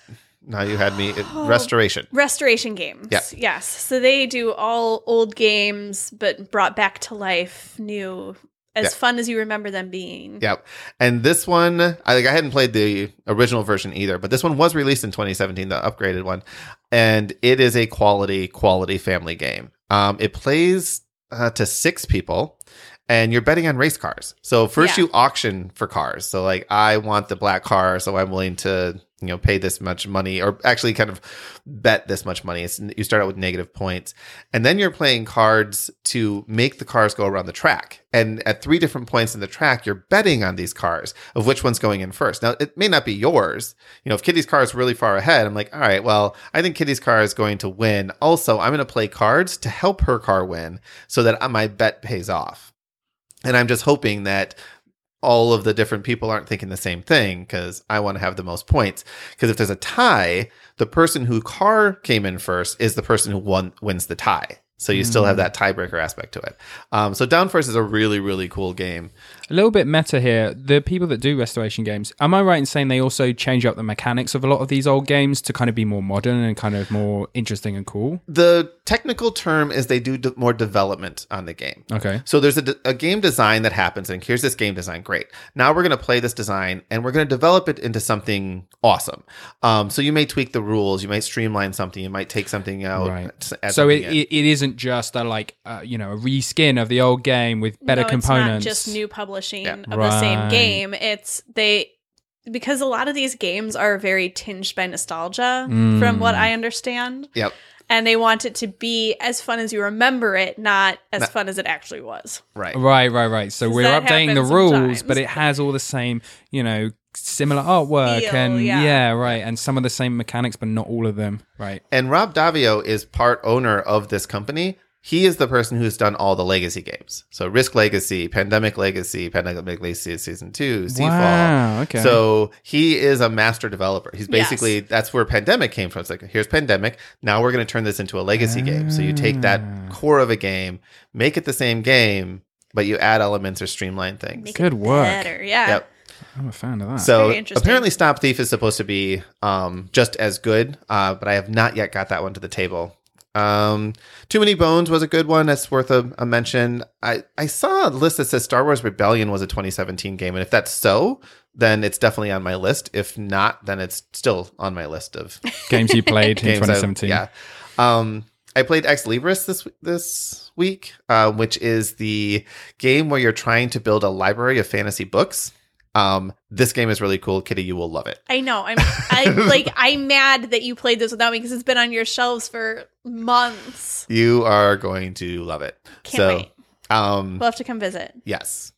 Speaker 2: now you had me. Restoration.
Speaker 3: Restoration Games.
Speaker 2: Yeah.
Speaker 3: Yes. So they do all old games, but brought back to life, new, as
Speaker 2: Yeah.
Speaker 3: fun as you remember them being.
Speaker 2: Yep. And this one, I think I hadn't played the original version either, but this one was released in twenty seventeen, the upgraded one, and it is a quality, quality family game. Um, it plays uh, to six people, and you're betting on race cars. So first
Speaker 3: Yeah.
Speaker 2: you auction for cars. So like, I want the black car, so I'm willing to, you know, pay this much money, or actually kind of bet this much money. It's, you start out with negative points, and then you're playing cards to make the cars go around the track. And at three different points in the track, you're betting on these cars of which one's going in first. Now, it may not be yours. You know, if Kitty's car is really far ahead, I'm like, all right, well, I think Kitty's car is going to win. Also, I'm going to play cards to help her car win so that my bet pays off. And I'm just hoping that all of the different people aren't thinking the same thing, because I want to have the most points. Because if there's a tie, the person who car came in first is the person who won wins the tie. So you still have that tiebreaker aspect to it. Um, so Downforce is a really, really cool game.
Speaker 1: A little bit meta here. The people that do restoration games, am I right in saying they also change up the mechanics of a lot of these old games to kind of be more modern and kind of more interesting and cool?
Speaker 2: The technical term is they do d- more development on the game.
Speaker 1: Okay.
Speaker 2: So there's a, d- a game design that happens, and here's this game design. Great. Now we're going to play this design, and we're going to develop it into something awesome. Um, so you may tweak the rules, you might streamline something, you might take something out.
Speaker 1: Right.
Speaker 2: s- add
Speaker 1: So it,
Speaker 2: something in.
Speaker 1: it, it isn't just a like, uh, you know, a reskin of the old game with better
Speaker 3: no,
Speaker 1: components.
Speaker 3: It's not just new publishing
Speaker 2: Yeah.
Speaker 3: of the same
Speaker 1: Right.
Speaker 3: game. It's they because a lot of these games are very tinged by nostalgia,
Speaker 1: Mm.
Speaker 3: from what I understand.
Speaker 2: Yep.
Speaker 3: And they want it to be as fun as you remember it, not as
Speaker 2: Not-
Speaker 3: fun as it actually was.
Speaker 2: Right.
Speaker 1: Right, right, right. So
Speaker 3: 'Cause
Speaker 1: we're
Speaker 3: that
Speaker 1: updating the
Speaker 3: happens
Speaker 1: rules,
Speaker 3: sometimes.
Speaker 1: but it has all the same, you know, similar artwork
Speaker 3: Feel,
Speaker 1: and
Speaker 3: yeah.
Speaker 1: yeah. right, and some of the same mechanics, but not all of them. Right.
Speaker 2: And Rob Davio is part owner of this company. He is the person who's done all the legacy games. So Risk Legacy, Pandemic Legacy, Pandemic Legacy Season two, Seafall.
Speaker 1: Wow. Okay.
Speaker 2: So he is a master developer. He's
Speaker 3: Yes.
Speaker 2: basically, that's where Pandemic came from. It's like, here's Pandemic. Now we're going to turn this into a legacy game. So you take that
Speaker 1: Ah.
Speaker 2: core of a game, make it the same game, but you add elements or streamline things.
Speaker 3: Make
Speaker 1: Good
Speaker 3: it
Speaker 1: work.
Speaker 3: better. Yeah.
Speaker 2: Yep.
Speaker 1: I'm a fan of that.
Speaker 2: So
Speaker 3: Very interesting.
Speaker 2: apparently Stop Thief is supposed to be um, just as good, uh, but I have not yet got that one to the table. Um, Too Many Bones was a good one. That's worth a, a mention. I, I saw a list that says Star Wars Rebellion was a twenty seventeen game. And if that's so, then it's definitely on my list. If not, then it's still on my list of
Speaker 1: Games you played in
Speaker 2: games.
Speaker 1: twenty
Speaker 2: I-
Speaker 1: seventeen.
Speaker 2: yeah. Um, I played Ex Libris this this week, uh, which is the game where you're trying to build a library of fantasy books. Um, this game is really cool. Kitty, you will love it.
Speaker 3: I know. I'm I like I'm mad that you played this without me because it's been on your shelves for months.
Speaker 2: You are going to love it.
Speaker 3: Can't
Speaker 2: so,
Speaker 3: wait.
Speaker 2: um,
Speaker 3: We'll have to come visit.
Speaker 2: yes.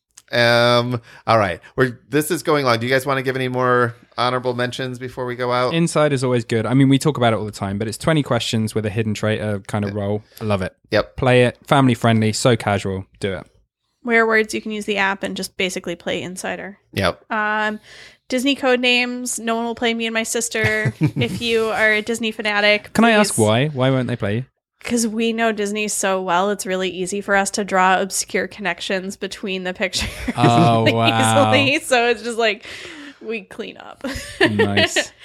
Speaker 2: Um, all right. We're this is going long. Do you guys want to give any more honorable mentions before we go out?
Speaker 1: Inside is always good. I mean, we talk about it all the time, but it's twenty questions with a hidden traitor kind of role. I love it.
Speaker 2: Yep.
Speaker 1: Play it. Family friendly. So casual. Do it.
Speaker 3: Where words you can use the app and just basically play Insider.
Speaker 2: Yep.
Speaker 3: Um, Disney code names. No one will play me and my sister. If you are a Disney fanatic,
Speaker 1: Can I ask why? Why won't they play you?
Speaker 3: Because we know Disney so well, it's really easy for us to draw obscure connections between the pictures.
Speaker 1: Oh,
Speaker 3: really
Speaker 1: wow.
Speaker 3: easily. So it's just like we clean up.
Speaker 1: Nice.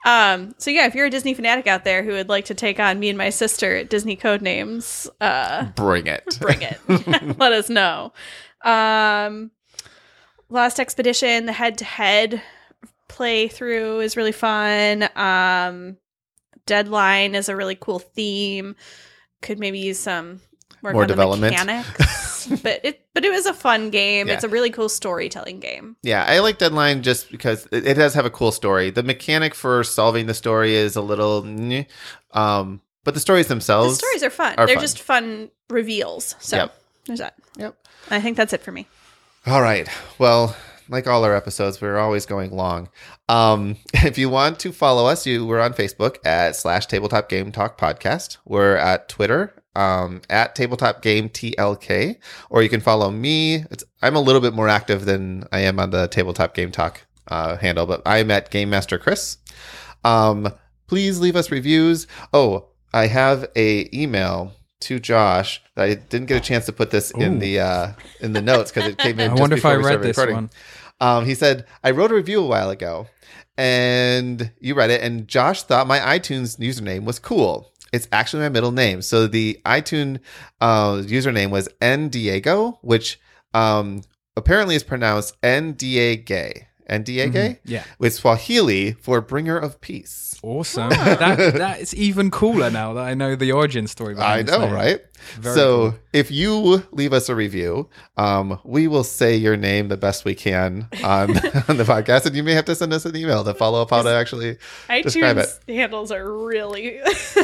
Speaker 3: Um, so yeah, if you're a Disney fanatic out there who would like to take on me and my sister at Disney Codenames, uh,
Speaker 2: bring it.
Speaker 3: bring it. Let us know. Um, Lost Expedition, the head-to-head playthrough is really fun. Um, Deadline is a really cool theme. Could maybe use some work
Speaker 2: More
Speaker 3: on
Speaker 2: development.
Speaker 3: the mechanics, but it but it was a fun game.
Speaker 2: Yeah.
Speaker 3: It's a really cool storytelling game.
Speaker 2: Yeah, I like Deadline just because it, it does have a cool story. The mechanic for solving the story is a little, meh, um, but the stories
Speaker 3: The
Speaker 2: themselves,
Speaker 3: stories are fun.
Speaker 2: are
Speaker 3: They're
Speaker 2: fun.
Speaker 3: just fun reveals. So
Speaker 2: Yep.
Speaker 3: there's that.
Speaker 2: Yep.
Speaker 3: I think that's it for me.
Speaker 2: All right. Well, like all our episodes, we're always going long. Um, if you want to follow us, you we're on Facebook at slash Tabletop Game Talk Podcast. We're at Twitter um, at Tabletop Game T L K, or you can follow me. It's, I'm a little bit more active than I am on the Tabletop Game Talk uh, handle, but I'm at Game Master Chris. Um, please leave us reviews. Oh, I have a email to Josh. I didn't get a chance to put this in
Speaker 1: Ooh.
Speaker 2: the uh, in the notes because it came in.
Speaker 1: I
Speaker 2: just
Speaker 1: wonder if
Speaker 2: before
Speaker 1: I
Speaker 2: we
Speaker 1: read
Speaker 2: started
Speaker 1: this
Speaker 2: recording.
Speaker 1: one.
Speaker 2: Um, he said, I wrote a review a while ago and you read it, and Josh thought my iTunes username was cool. It's actually my middle name. So the iTunes uh, username was N Diego, which um, apparently is pronounced N D A Gay. N D A Gay?
Speaker 1: Yeah.
Speaker 2: With Swahili for bringer of peace.
Speaker 1: Awesome. that that is even cooler now that I know the origin story
Speaker 2: I
Speaker 1: behind this
Speaker 2: know,
Speaker 1: name.
Speaker 2: right?
Speaker 1: Very
Speaker 2: so
Speaker 1: cool.
Speaker 2: if you leave us a review, um, we will say your name the best we can on, on the podcast. And you may have to send us an email to follow up how to actually describe it.
Speaker 3: iTunes handles are really,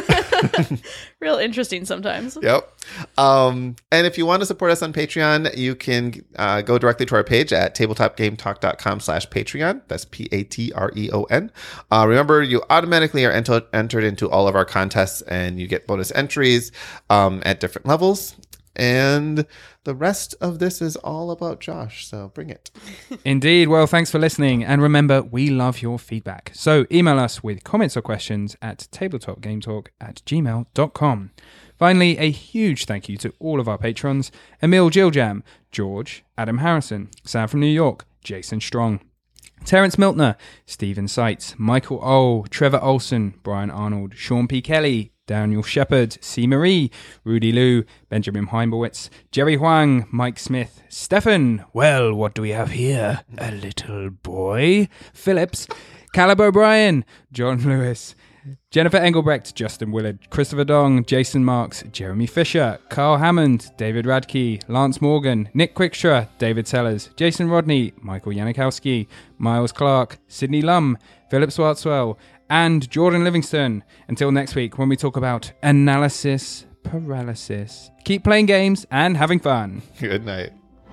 Speaker 3: real interesting sometimes.
Speaker 2: Yep. Um, and if you want to support us on Patreon, you can uh, go directly to our page at tabletopgametalk.com slash Patreon. That's P A T R E O N. Uh, remember, you automatically are enter- entered into all of our contests and you get bonus entries um, at different levels. And the rest of this is all about Josh. So bring it.
Speaker 1: Indeed. Well, thanks for listening. And remember, we love your feedback. So email us with comments or questions at tabletopgametalk at gmail dot com. Finally, a huge thank you to all of our patrons: Emil Giljam, George, Adam Harrison, Sam from New York, Jason Strong, Terence Miltner, Stephen Seitz, Michael O, Trevor Olson, Brian Arnold, Sean P. Kelly, Daniel Shepard, C. Marie, Rudy Liu, Benjamin Heimbowitz, Jerry Huang, Mike Smith, Stefan, well, what do we have here? A little boy, Phillips, Caleb O'Brien, John Lewis, Jennifer Engelbrecht, Justin Willard, Christopher Dong, Jason Marks, Jeremy Fisher, Carl Hammond, David Radke, Lance Morgan, Nick Quickstra, David Sellers, Jason Rodney, Michael Janikowski, Miles Clark, Sydney Lum, Philip Swartzwell, and Jordan Livingston. Until next week, when we talk about analysis paralysis. Keep playing games and having fun.
Speaker 2: Good night.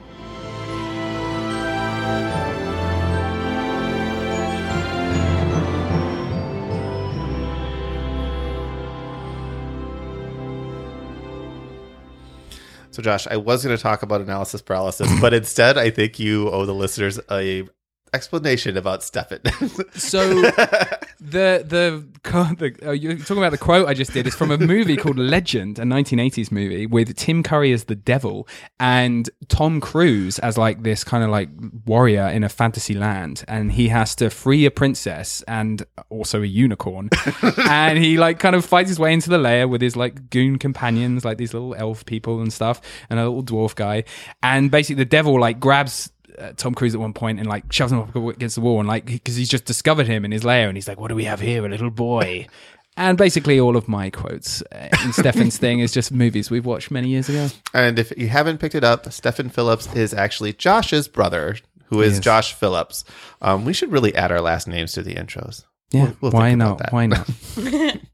Speaker 2: So, Josh, I was going to talk about analysis paralysis, but instead, I think you owe the listeners a explanation about Stefan.
Speaker 1: So the the, the uh, you're talking about the quote I just did is from a movie called Legend, a nineteen eighties movie with Tim Curry as the devil and Tom Cruise as like this kind of like warrior in a fantasy land, and he has to free a princess and also a unicorn, and he like kind of fights his way into the lair with his like goon companions, like these little elf people and stuff, and a little dwarf guy, and basically the devil like grabs Uh, Tom Cruise at one point and like shoves him up against the wall, and like because he's just discovered him in his lair, and he's like, "What do we have here? A little boy." And basically, all of my quotes uh, in Stefan's thing is just movies we've watched many years ago.
Speaker 2: And if you haven't picked it up, Stefan Phillips is actually Josh's brother, who is
Speaker 1: Yes.
Speaker 2: Josh Phillips. Um, we should really add our last names to the intros.
Speaker 1: Yeah,
Speaker 2: We'll- we'll
Speaker 1: why
Speaker 2: think
Speaker 1: not?
Speaker 2: about that.
Speaker 1: Why not?